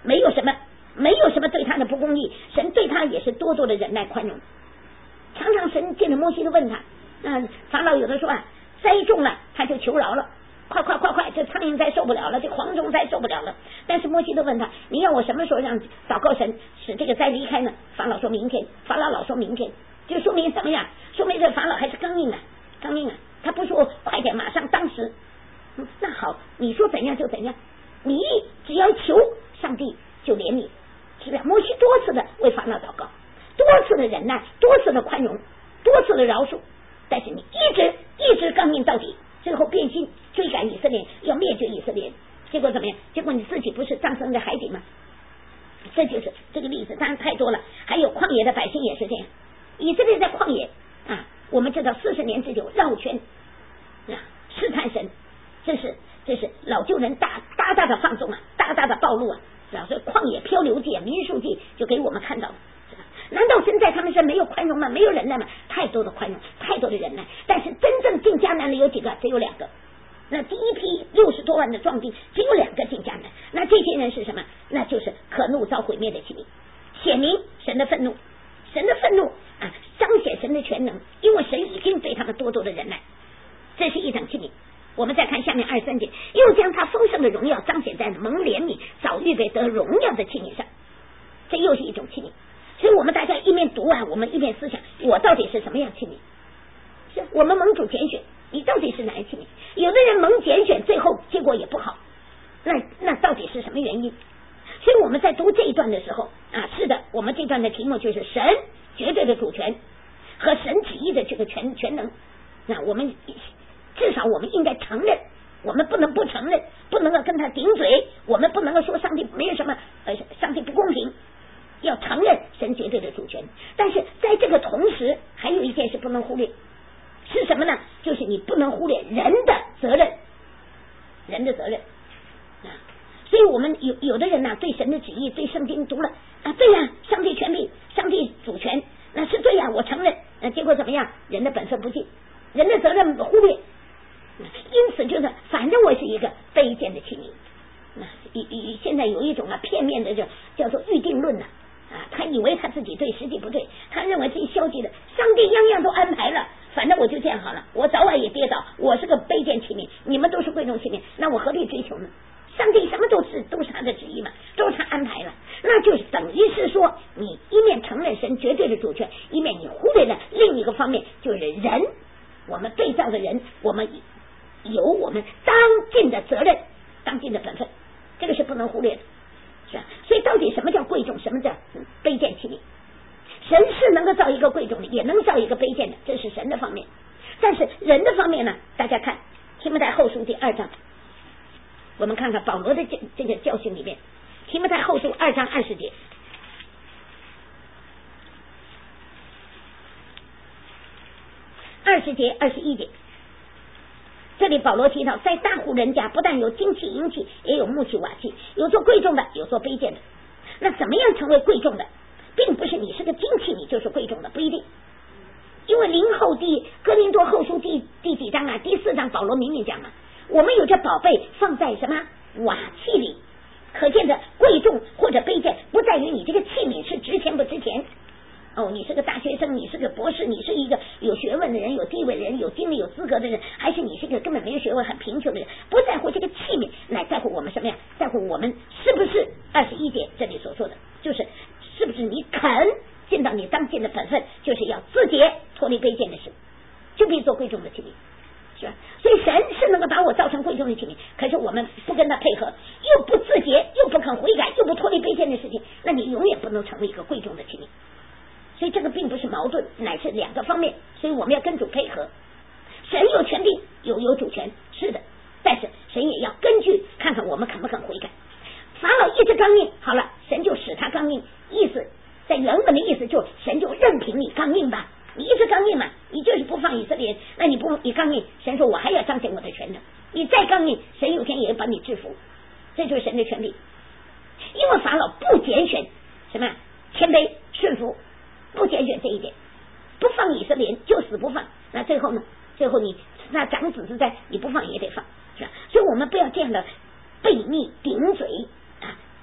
S1: 没有什么对他的不公义，神对他也是多多的忍耐宽容。常常神见着摩西就问他，法老有的说栽种了他就求饶了，快，这苍蝇灾受不了了，这蝗虫灾受不了了。但是摩西都问他，你要我什么时候让祷告神使这个灾离开呢？法老说明天，法老老说明天，就说明什么呀？说明这法老还是刚硬啊，他不说快点马上当时。那好，你说怎样就怎样，你只要求上帝就怜悯，是不是？摩西多次的为法老祷告，多次的忍耐，多次的宽容，多次的饶恕，但是你一直刚硬到底，最后变心追赶以色列，要灭绝以色列，结果怎么样？结果你自己不是葬身在海底吗？这就是这个例子，当然太多了。还有旷野的百姓也是这样，以色列在旷野我们知道40年之久绕圈试探神，这是老旧人大的放纵大的暴露所以旷野漂流记民数记就给我们看到了。难道神在他们身没有宽容吗？没有忍耐吗？太多的宽容，太多的忍耐，但是真正进迦南的有几个？只有2个。那第一批60多万的壮丁只有2个进迦南，那这些人是什么？那就是可怒遭毁灭的器皿，显明神的愤怒彰显神的全能，因为神已经对他们多多的忍耐。这是一等器皿。我们再看下面23节，又将他丰盛的荣耀彰显在蒙怜悯早预备得荣耀的器皿上，这又是一种器皿。所以我们大家一面读我们一面思想，我到底是什么样器皿？是我们蒙主拣选，你到底是哪一器皿？有的人蒙拣选，最后结果也不好，那到底是什么原因？所以我们在读这一段的时候是的，我们这段的题目就是神绝对的主权和神旨意的这个全能。那我们至少我们应该承认，我们不能不承认，不能够跟他顶嘴，我们不能够说上帝没有什么上帝不公平，要承认神绝对的主权。但是在这个同时还有一件事不能忽略，是什么呢？就是你不能忽略人的责任。所以我们有的人对神的旨意对圣经读了对上帝权柄，上帝主权，那是对我承认，结果怎么样？人的本分不敬，人的责任忽略，因此就是反正我是一个卑贱的器皿。现在有一种片面的叫做预定论他以为他自己对，实际不对，他认为自己消极的，上帝样样都安排了，反正我就这样好了，我早晚也跌倒，我是个卑贱器皿，你们都是贵重器皿，那我何必追求呢？上帝什么都是他的旨意嘛，都是他安排了，那就是等于是说，你一面承认神绝对的主权，一面你忽略了另一个方面，就是人，我们被造的人，我们有我们当尽的责任，当尽的本分，这个是不能忽略的，是吧？所以到底什么叫贵重，什么叫卑贱器皿？神是能够造一个贵重的，也能造一个卑贱的，这是神的方面。但是人的方面呢？大家看提摩太后书第2章，我们看看保罗的这个教训里面，提摩太后书2章20节，20节21节，这里保罗提到，在大户人家不但有金器银器，也有木器瓦器，有做贵重的，有做卑贱的。那怎么样成为贵重的？并不是你是个金器你就是贵重的，不一定。因为哥林多后书第几章第4章保罗明明讲我们有这宝贝放在什么瓦器里，可见的贵重或者卑贱不在于你这个器皿是值钱不值钱。你是个大学生，你是个博士，你是一个有学问的人，有地位的人，有经历有资格的人，还是你是个根本没有学问很贫穷的人，不在乎这个器皿，乃在乎我们什么呀？在乎我们是不是21节这里所说的，就是是不是你肯尽到你当尽的本分，就是要自洁脱离卑贱的事，就可以做贵重的器皿，是吧？所以神是能够把我造成贵重的器皿，可是我们不跟他配合，又不自洁，又不肯悔改，又不脱离卑贱的事情，那你永远不能成为一个贵重的器皿。所以这个并不是矛盾，乃是2个方面，所以我们要跟主配合。神有权柄，有主权，是的，但是神也要根据看看我们肯不肯悔改。法老一直刚硬，好了，神就使他刚硬，意思在原本的意思就神就任凭你刚硬吧，你一直刚硬嘛，你就是不放以色列，那你刚硬，神说我还要彰显我的权能，你再刚硬，神有天也要把你制服，这就是神的权利。因为法老不拣选什么谦卑顺服，不拣选这一点，不放以色列就死不放，那最后呢？最后你那长子之灾你不放也得放，是吧？所以我们不要这样的悖逆顶嘴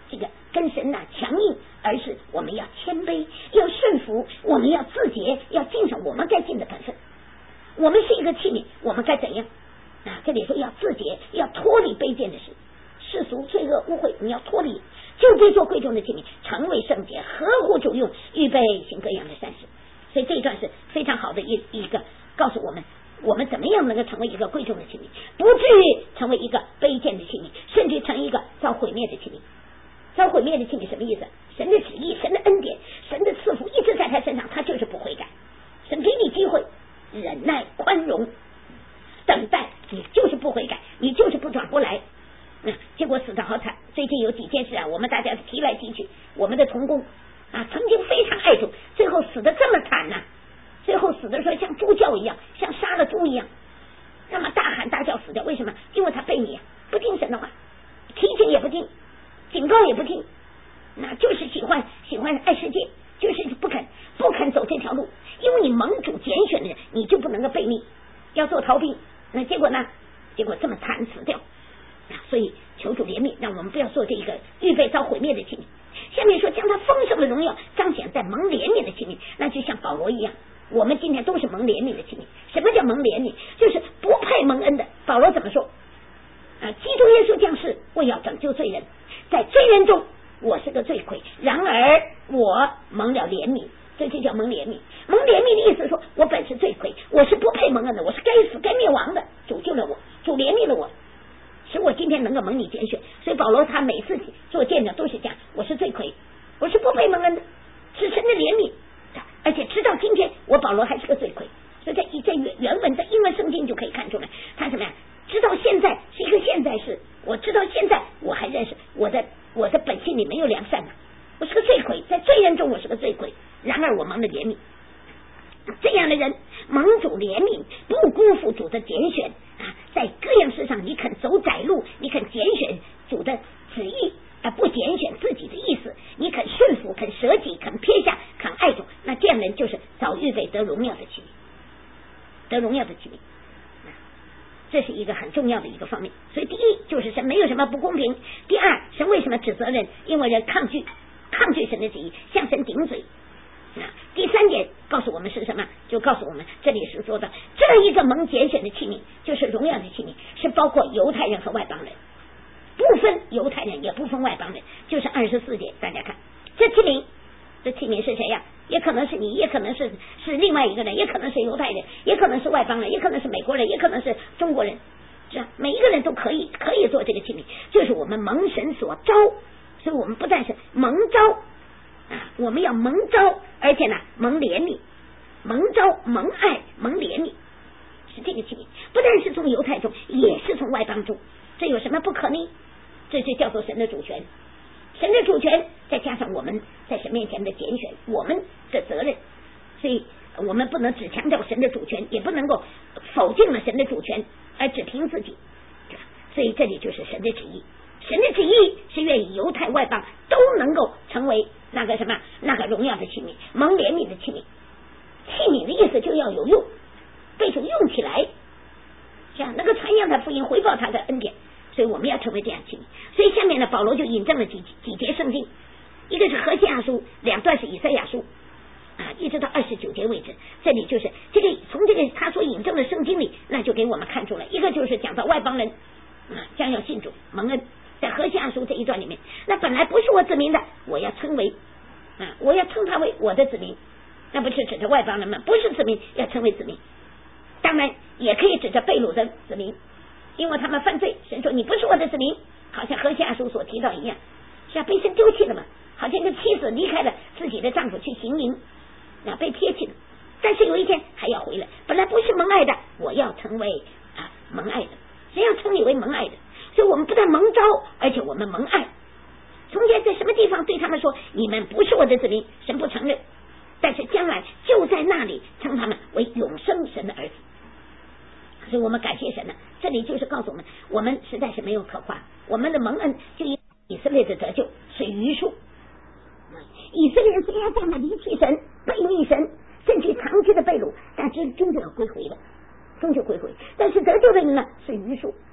S1: 这个跟神强硬，而是我们要谦卑，要顺服，我们要自洁，要尽上我们该尽的本分。我们是一个器皿，我们该怎样这里说要自洁，要脱离卑贱的事，世俗罪恶污秽，你要脱离，就必做贵重的器皿，成为圣洁，合乎主用，预备行各样的善事。所以这一段是非常好的一个告诉我们，我们怎么样能够成为一个贵重的器皿，不至于成为一个卑贱的器皿，甚至成一个遭毁灭的器皿。遭毁灭的器皿什么意思？神的旨意，神的恩典，神的赐福一直在他身上，他就是不悔改。神给你机会，忍耐宽容等待，你就是不悔改，你就是不转过来，结果死得好惨。最近有几件事我们大家提来提去，我们的同工曾经非常爱主，最后死得这么惨最后死的时候像猪叫一样，像杀了猪一样，那么大喊大叫死掉。为什么？因为他背你不听神的话，提醒也不听，警告也不听，那就是喜欢爱世界，就是不肯走这条路。因为你蒙主拣选的人，你就不能够背逆，要做逃兵。那结果呢？结果这么惨死掉所以求主怜悯，让我们不要做这一个预备遭毁灭的器皿。下面说将他丰盛的荣耀彰显在蒙怜悯的器皿，那就像保罗一样，我们今天都是蒙怜悯的器皿。什么叫蒙怜悯？就是不配蒙恩的。保罗怎么说基督耶稣降世为要拯救罪人，在罪人中我是个罪魁，然而我蒙了怜悯，这就叫蒙怜悯。蒙怜悯的意思说，我本是罪魁，我是不配蒙恩的，我是该死该灭亡的，主救了我，主怜悯了我，使我今天能够蒙你拣选。所以保罗他每次做见证都是讲，我是罪魁，我是不配蒙恩的，是神的怜悯，而且直到今天我保罗还是个罪魁。所以在原文在英文圣经就可以看出来，他怎么样？直到现在是一个现在式，我直到现在我还认识我的本性里没有良善我是个罪魁，在罪人中我是个罪魁，然而我蒙了怜悯。这样的人蒙主怜悯，不辜负主的拣选在各样事上你肯走窄路，你肯拣选主的旨意不拣选自己的意思，你肯顺服，肯舍己，肯撇下，肯爱主，那这样的人就是早预备得荣耀的器皿，得荣耀的器皿。这是一个很重要的一个方面。所以第一就是神没有什么不公平，第二神为什么指责人？因为人抗拒神的旨意，向神顶嘴第三点告诉我们是什么？就告诉我们这里是说的这一个蒙拣选的器皿，就是荣耀的器皿，是包括犹太人和外邦人，不分犹太人也不分外邦人，就是24节大家看这器皿是谁呀？也可能是你，也可能是另外一个人，也可能是犹太人，也可能是外邦人，也可能是美国人，也可能是中国人，是吧？每一个人都可以做这个器皿，就是我们蒙神所招。所以我们不但是蒙招我们要蒙招，而且呢蒙怜悯，蒙招蒙爱蒙怜悯，是这个器皿，不但是从犹太中，也是从外邦中。这有什么不可呢？这就叫做神的主权，神的主权再加上我们在神面前的拣选，我们的责任。所以我们不能只强调神的主权，也不能够否定了神的主权而只凭自己。所以这里就是神的旨意，神的旨意是愿意犹太外邦都能够成为那个荣耀的器皿，蒙怜悯的器皿。器皿的意思就要有用，被主用起来，这样能够传扬他福音，回报他的恩典。所以我们要成为这样器皿。所以下面呢，保罗就引证了几节圣经，一个是何西阿书，两段是以赛亚书一直到29节为止。这里就是从这个他所引证的圣经里，那就给我们看出来，一个就是讲到外邦人将要信主蒙恩，在何西阿书这一段里面，那本来不是我子民的，我要称他为我的子民，那不是指着外邦人们，不是子民要称为子民，当然也可以指着被掳的子民，因为他们犯罪，神说你不是我的子民，好像何西阿书所提到一样，是要被神丢弃了嘛，好像一个妻子离开了自己的丈夫去行淫被撇弃了，但是有一天还要回来，本来不是蒙爱的，我要成为蒙爱的，谁要称你为蒙爱的？所以我们不但蒙召，而且我们蒙爱。从前在什么地方对他们说你们不是我的子民，神不承认，但是将来就在那里称他们为永生神的儿子。所以我们感谢神呢，这里就是告诉我们，我们实在是没有可夸，我们的蒙恩就以色列的得救是余数。以色列人虽然在那离弃神、背逆神，甚至长期的被掳，但终究要归回的，终究归回。但是得救的人呢是余数，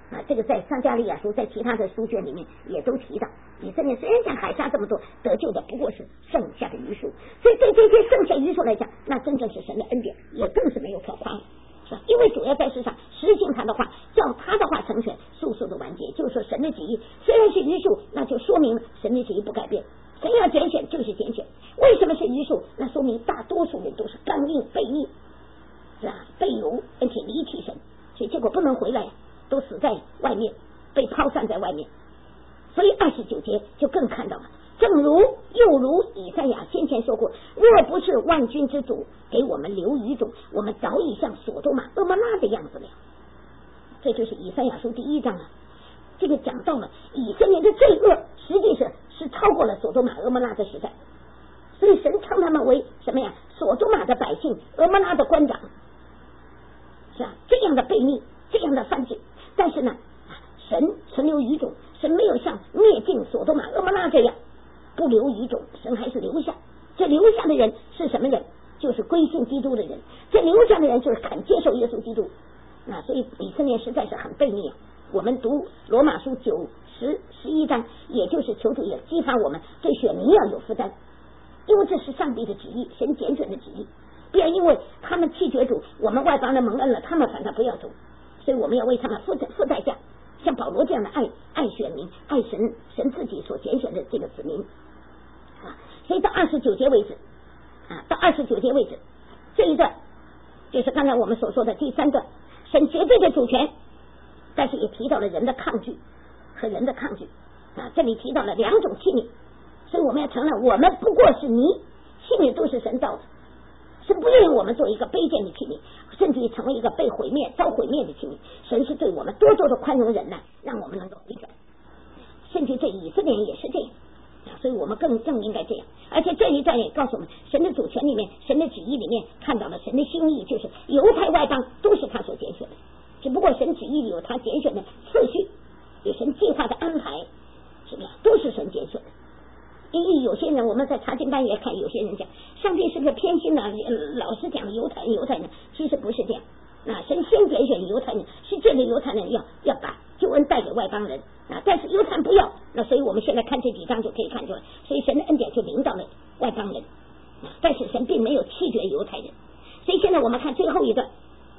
S1: 这个在撒迦利亚书，在其他的书卷里面也都提到，以色列虽然像海沙这么多，得救的不过是剩下的余数，所以对这些剩下余数来讲，那真正是神的恩典，也更是没有可夸了，是吧？因为主要在世上实行他的话，叫他的话成全，速速的完结。就是说神的旨意虽然是余数，那就说明神的旨意不改变，神要拣选就是拣选。为什么是余数？那说明大多数人都是刚硬悖逆，是吧？悖逆而且离弃神，所以结果不能回来，都死在外面，被抛散在外面。所以29节就更看到了，又如以赛亚先前说过，若不是万军之主给我们留余种，我们早已像所多玛蛾摩拉的样子了。这就是以赛亚书第1章啊，这个讲到了以色列的罪恶实际上是超过了所多玛蛾摩拉的时代，所以神称他们为什么呀？所多玛的百姓，蛾摩拉的官长，是吧？这样的悖逆，这样的犯罪，但是呢，神存留余种，神没有像灭尽所多玛蛾摩拉这样不留余种，神还是留下。这留下的人是什么人？就是归信基督的人。这留下的人就是肯接受耶稣基督。所以以色列实在是很悖逆啊。我们读罗马书9、10、11章，也就是求主也激发我们对选民要有负担，因为这是上帝的旨意，神拣选的旨意。不要因为他们弃绝主，我们外邦人蒙恩了，他们反倒不要主，所以我们要为他们付代价。像保罗这样的爱选民，爱神自己所拣选的这个子民所以到29节为止到29节为止，这一段就是刚才我们所说的第3段，神绝对的主权，但是也提到了人的抗拒和人的抗拒这里提到了2种器皿，所以我们要承认我们不过是泥，器皿都是神造的，神不愿意我们做一个卑贱的器皿，甚至于成为一个被毁灭遭毁灭的器皿。神是对我们多多的宽容忍耐，让我们能够回转，甚至对以色列人也是这样所以我们更应该这样。而且这一段也告诉我们，神的主权里面，神的旨意里面看到了神的心意，就是犹太外邦都是他所拣选的，只不过神旨意里有他拣选的次序，有神计划的安排，是不是都是神拣选的。因为有些人我们在查经班也看，有些人讲上帝是不是偏心呢？老是讲犹太人，其实不是这样。神先拣选犹太人，是借着犹太人要把救恩带给外邦人但是犹太人不要，所以我们现在看这几章就可以看出来，所以神的恩典就临到了外邦人但是神并没有弃绝犹太人。所以现在我们看最后一段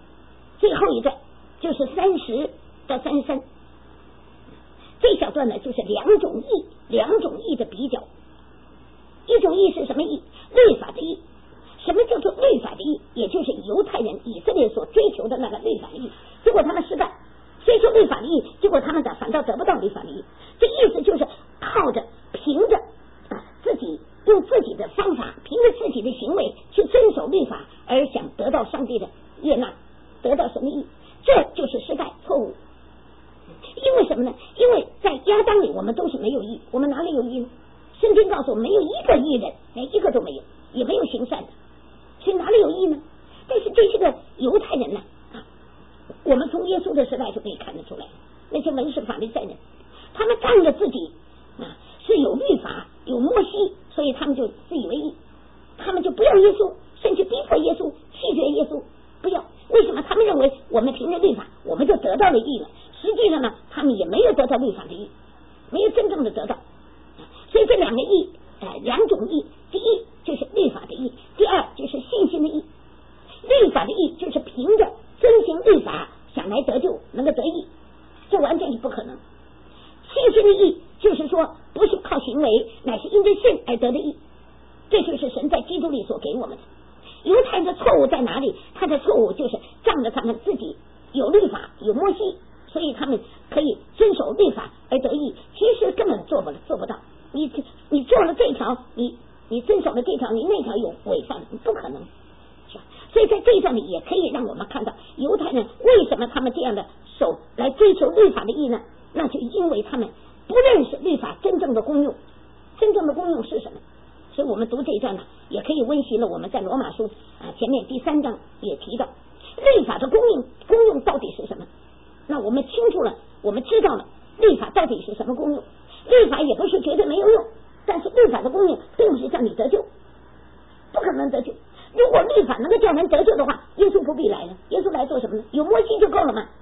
S1: 就是30到33，这小段呢就是两种义的比较。一种义是什么义？律法的义。什么叫做律法的义？也就是犹太人以色列所追求的那个律法的义，结果他们失败，追求律法的义，结果他们反倒得不到律法的义。这意思就是凭着自己用自己的方法，凭着自己的行为去遵守律法，而想得到上帝的悦纳，得到神的义，这就是失败错误。因为什么呢？因为在亚当里我们都是没有义，我们哪里有义呢？圣经告诉我们没有一个义人，连一个都没有，也没有行善的，所以哪里有义呢？但是这些个犹太人呢我们从耶稣的时代就可以看得出来，那些文士法利赛人，他们仗着自己是有律法有摩西，所以他们就自以为义，他们就不要耶稣，甚至逼迫耶稣，拒绝耶稣，不要。为什么？他们认为我们凭着律法我们就得到了义了，实际上呢他们也没有得到律法的义，没有真正的得到。所以这两个义两种义，第一就是律法的义，第二就是信心的义。律法的义就是凭着遵行律法想来得救，能够得义，这完全是不可能。信心的义就是说不是靠行为，乃是因着信而得的义，这就是神在基督里所给我们的。犹太人的错误在哪里？他的错误就是仗着他们自己有律法有摩西，所以他们可以遵守律法而得义，其实根本做不到。你做了这条，你遵守了这条，你那条有违犯，不可能。所以在这一段里也可以让我们看到犹太人为什么他们这样的手来追求律法的义呢？那就因为他们不认识律法真正的功用。真正的功用是什么？所以我们读这一段呢，也可以温习了我们在罗马书前面第3章也提到律法的功用到底是什么。那我们清楚了，我们知道了律法到底是什么功用。律法也不是绝对没有用，但是律法的功用并不是叫你得救，不可能得救。如果律法能够叫人得救的话，耶稣不必来了。耶稣来做什么呢？有摩西就够了嘛。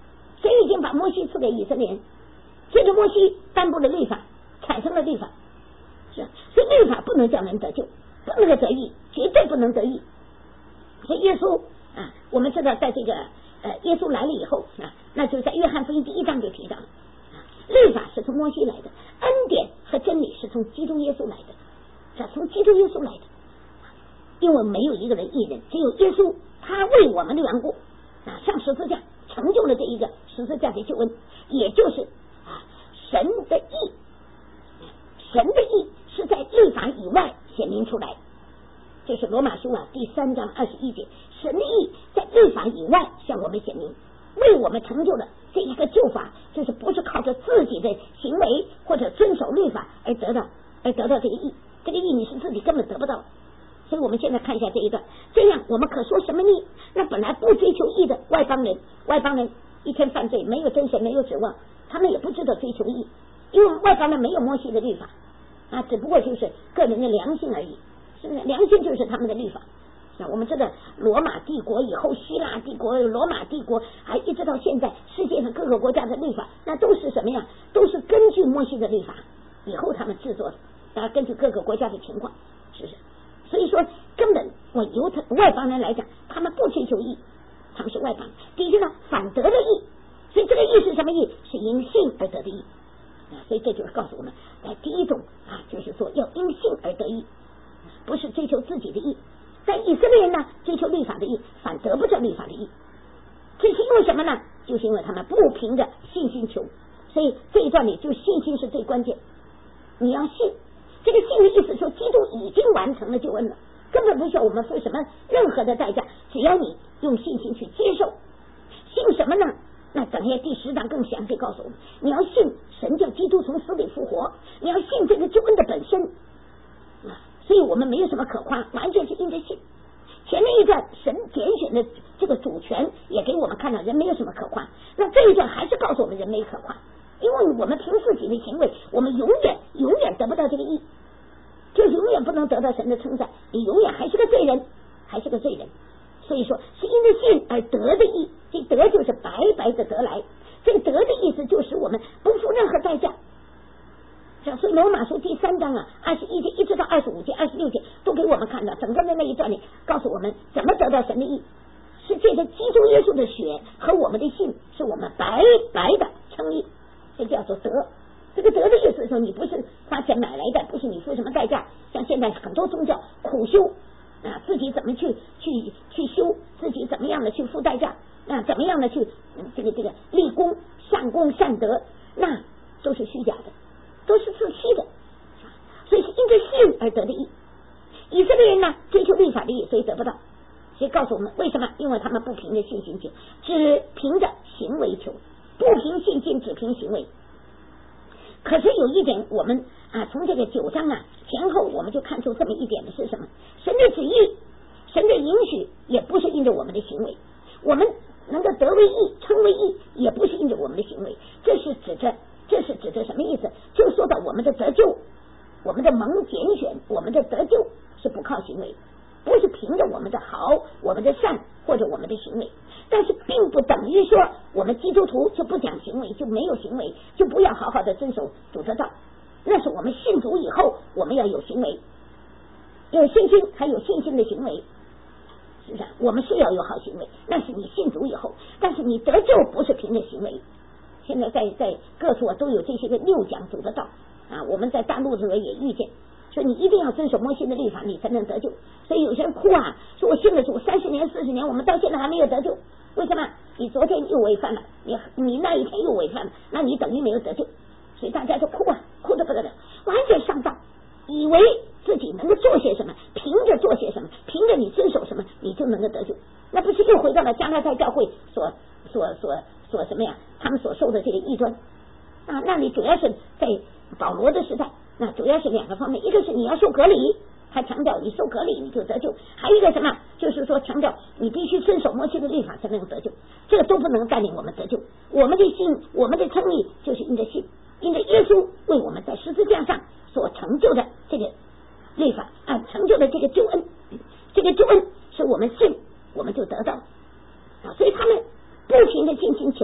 S1: 神已经把摩西赐给以色列人，借着摩西颁布了律法，产生了律法，是吧？所以律法不能叫人得救，不能够得义，绝对不能得义。所以耶稣啊，我们知道在这个耶稣来了以后啊，那就在约翰福音第1章就提到了，律法是从摩西来的，恩典和真理是从基督耶稣来的，是从基督耶稣来的。因为没有一个人义人，只有耶稣，他为我们的缘故啊上十字架，成就了这一个十字架的救恩，也就是神的义，神的义是在律法以外显明出来。这是罗马书第3章21节，神的义在律法以外向我们显明，为我们成就了这一个救法，就是不是靠着自己的行为或者遵守律法而得到这个义，这个义你是自己根本得不到。所以我们现在看一下这一段，这样我们可说什么义？那本来不追求义的外邦人一天犯罪，没有真神，没有指望，他们也不知道追求义，因为外邦人没有摩西的律法啊，只不过就是个人的良心而已，是不是？良心就是他们的律法。我们知道罗马帝国以后，希腊帝国、罗马帝国，还一直到现在，世界上各个国家的律法，那都是什么呀？都是根据摩西的律法以后他们制作的，根据各个国家的情况，是不是？所以说，根本外邦人来讲，他们不追求义，他们是外邦。第一呢，反得的义，所以这个义是什么义？是因信而得的义。所以这就是告诉我们，第一种就是说要因信而得义，不是追求自己的义。在以色列人呢，追求律法的义，反得不着律法的义。这是因为什么呢？就是因为他们不凭着信心求。所以这一段里就信心是最关键，你要信。这个信的意思说，基督已经完成了救恩了，根本不需要我们付什么任何的代价，只要你用信心去接受。信什么呢？那等下第10章更详细告诉我们，你要信神叫基督从死里复活，你要信这个救恩的本身所以我们没有什么可夸，完全是因着信。前面一段神拣选的这个主权也给我们看到人没有什么可夸，那这一段还是告诉我们人没可夸，因为我们凭自己的行为，我们永远得不到这个义，就永远不能得到神的称赞，你永远还是个罪人，所以说是因着信而得的义，这得就是白白的得来，这个得的意思就是我们不付任何代价。所以罗马书第3章21节一直到25节、26节都给我们看到，整个的那一段里告诉我们怎么得到神的义，是借着基督耶稣的血和我们的信，是我们白白的称义，这叫做得。这个得的意思是说，你不是花钱买来的，不是你付什么代价，像现在很多宗教苦修自己怎么去修，自己怎么样的去付代价怎么样的去这个立功、善功、善德，那都是虚假的，都是自欺的，所以是因着信而得的义。以色列人呢，追求律法的义，所以得不到。所以告诉我们为什么？因为他们不凭着信心求，只凭着行为求，不凭信心，只凭行为。可是有一点，我们从这个9章前后，我们就看出这么一点的是什么？神的旨意，神的允许，也不是因着我们的行为，我们能够得为义、称为义，也不是因着我们的行为。这是指着什么意思？就说到我们的得救，我们的蒙拣选，我们的得救是不靠行为，不是凭着我们的好、我们的善或者我们的行为。但是并不等于说我们基督徒就不讲行为，就没有行为，就不要好好的遵守主的道。那是我们信主以后，我们要有行为，有信心，还有信心的行为，是不是？我们是要有好行为，那是你信主以后。但是你得救不是凭着行为。现在在各处都有这些个拗讲主的道我们在大陆的时候也遇见，说你一定要遵守摩西的律法，你才能得救。所以有些人哭说我信了主30年40年，我们到现在还没有得救。为什么？你昨天又违反了，你那一天又违反了，那你等于没有得救。所以大家就哭得不得了，完全上当，以为自己能够做些什么，凭着做些什么，凭着你遵守什么，你就能够得救。那不是又回到了加拉太教会所什么呀？他们所受的这个异端那你主要是在保罗的时代，那主要是2个方面，一个是你要受割礼，他强调你受割礼你就得救，还有一个什么，就是说强调你必须遵守摩西的律法才能得救，这个都不能带领我们得救。我们的信，我们的称义就是因着信，因着耶稣为我们在十字架上所成就的这个律法成就的这个救恩，这个救恩是我们信我们就得到所以他们不凭着信心求，只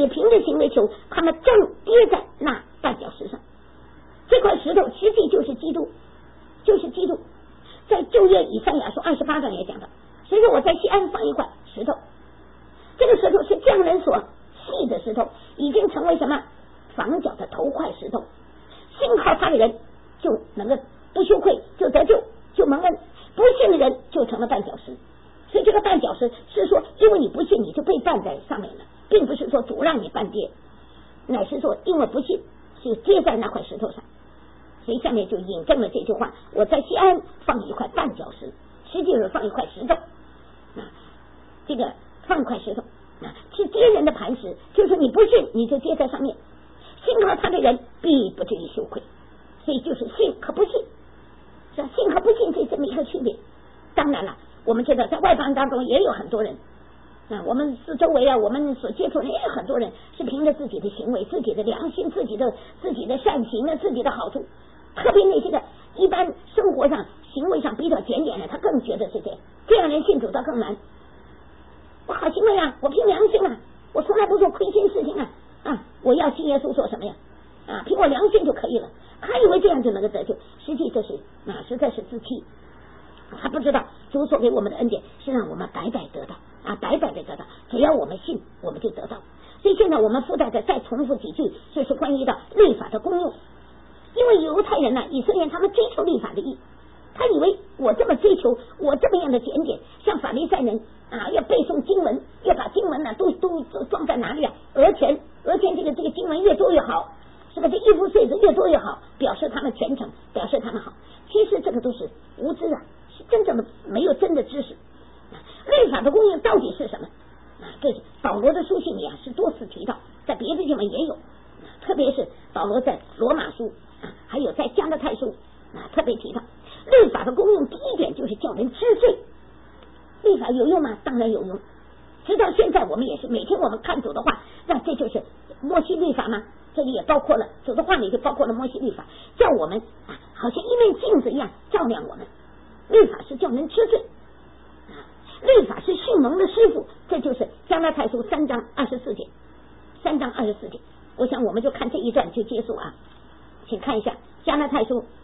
S1: 也凭着行为求，他们正跌在那绊脚石上。这块石头实际就是基督，就是基督。在旧约以赛亚书28章也讲到，所以说我在西安放一块石头，这个石头是匠人所砌的石头，已经成为什么房角的头块石头，信靠他的人就能够不羞愧，就得救，就蒙恩；不信的人就成了绊脚石。所以这个绊脚石是说，因为你不信，你就被绊在上面了，并不是说主让你绊跌，乃是说因为不信就跌在那块石头上。所以下面就引证了这句话，我在西安放一块绊脚石，实际是放一块石头这个放一块石头是跌人的磐石，就是你不信你就跌在上面，信靠他的人必不至于羞愧。所以就是信和不信，是吧？信和不信这么一个区别。当然了，我们知道在外邦当中也有很多人我们四周围我们所接触的也有很多人是凭着自己的行为、自己的良心、自己的善行自己的好处，特别那些个一般生活上行为上比较检点的，他更觉得是这样人信主倒更难。我好行为我凭良心我从来不做亏心事情我要信耶稣做什么呀凭我良心就可以了，他以为这样就能够得救，实际这是实在是自欺。他不知道主所给我们的恩典是让我们白白得到白白的得到，只要我们信我们就得到。所以现在我们附带的再重复几句，就是关于到律法的功用。因为犹太人以色列人他们追求律法的义，他以为我这么追求，我这么样的检点，像法利赛人要背诵经文，要把经文都装在哪里额前这个经文越多越好，是吧？这衣服穗子越多越好，表示他们虔诚，表示他们好。其实这个都是无知是真正的没有真的知识。律法的功用到底是什么这是保罗的书信里是多次提到，在别的地方也有特别是保罗在罗马书还有在加拉太书特别提到律法的功用。第一点就是叫人知罪。律法有用吗？当然有用。直到现在我们也是每天我们看主的话，那这就是摩西律法吗？这里也包括了主的话里就包括了摩西律法，叫我们好像一面镜子一样照亮我们。律法是叫人知罪律法是训蒙的师傅，这就是加拉太书3章24节。3章24节，我想我们就看这一段就结束请看一下加拉太书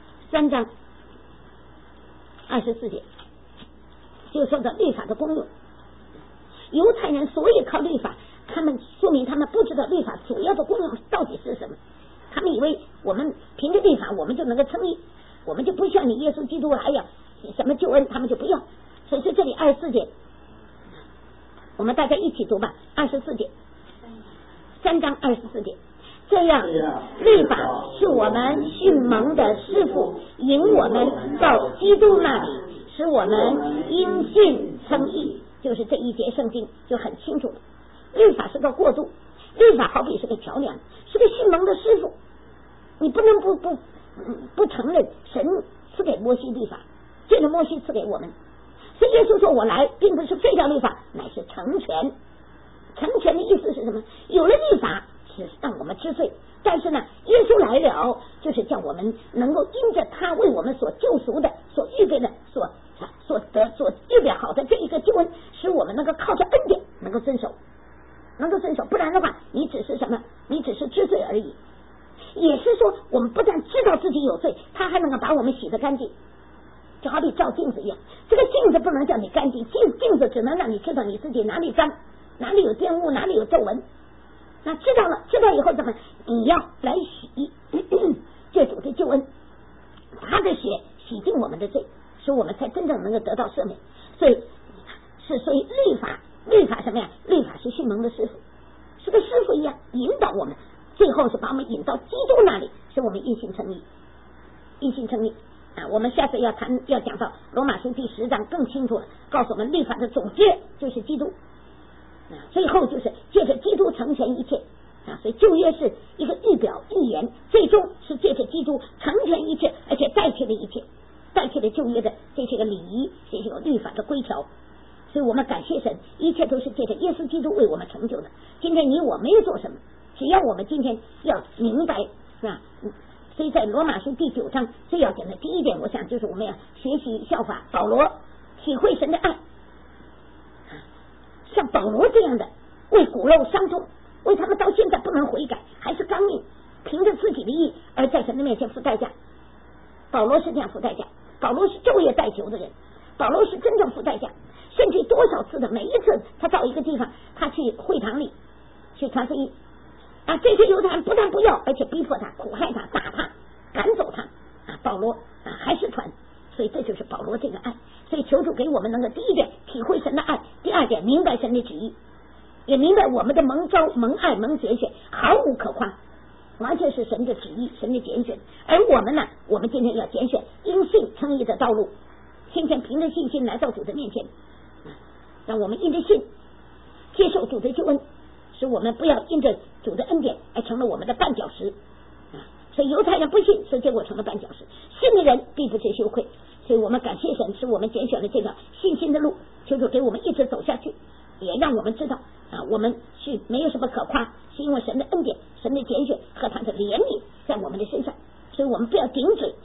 S1: 3章24节，就说的律法的功用。犹太人所以靠律法，他们说明他们不知道律法主要的功用到底是什么。他们以为我们凭着律法我们就能够称义，我们就不像你耶稣基督还要什么救恩，他们就不要。所以说这里24节我们大家一起读吧。24节3章24节，这样律法是我们训蒙的师傅，引我们到基督那里，使我们因信称义。就是这一节圣经就很清楚了，律法是个过渡，律法好比是个桥梁，是个训蒙的师傅。你不能不承认神赐给摩西律法，借着摩西赐给我们。所以耶稣说我来并不是废掉律法，乃是成全。成全的意思是什么？有了律法是让我们知罪，但是呢耶稣来了就是叫我们能够因着他为我们所救赎的所预备的所预备好的这一个救恩，使我们能够靠着恩典能够遵守，不然的话你只是什么？你只是知罪而已。也是说我们不但知道自己有罪，他还能够把我们洗得干净，就好比照镜子一样。这个镜子不能叫你干净，镜子只能让你知道你自己哪里脏，哪里有玷污，哪里有皱纹。那知道以后怎么？你要来洗这主的救恩，他的血洗净我们的罪，使我们才真正能够得到赦免。所以律法什么呀？律法是训蒙的师傅，是个师傅一样引导我们，最后是把我们引到基督那里，使我们因信称义。我们下次要讲到罗马书第10章更清楚了，告诉我们律法的总结就是基督最后就是借着基督成全一切所以旧约是一个预表预言，最终是借着基督成全一切，而且代替了一切，代替了旧约的这些个礼仪，这些个律法的规条。所以我们感谢神，一切都是借着耶稣基督为我们成就的。今天你我没有做什么，只要我们今天要明白所以在罗马书第9章最要紧的第一点，我想就是我们要学习效法保罗，体会神的爱。像保罗这样的为骨肉伤痛， 为他们到现在不能悔改，还是刚硬，凭着自己的义而在神的面前付代价。保罗是这样付代价，保罗是昼夜代求的人，保罗是真正付代价，甚至多少次的，每一次他到一个地方，他去会堂里去传福音啊，这些犹太人不但不要，而且逼迫他，苦害他，打他，赶走他啊，保罗啊还是传。所以这就是保罗这个爱。所以求主给我们能够第一点体会神的爱，第二点明白神的旨意，也明白我们的蒙召、蒙爱、蒙拣选毫无可夸，完全是神的旨意、神的拣选。而我们呢，我们今天要拣选因信称义的道路，天天凭着信心来到主的面前，让我们因着信接受主的救恩，使我们不要因着主的恩典而成了我们的绊脚石。所以犹太人不信，所以结果成了绊脚石；信的人必不至羞愧。所以我们感谢神，使我们拣选了这条信心的路，求主给我们一直走下去，也让我们知道啊，我们是没有什么可夸，是因为神的恩典、神的拣选和他的怜悯在我们的身上。所以我们不要顶嘴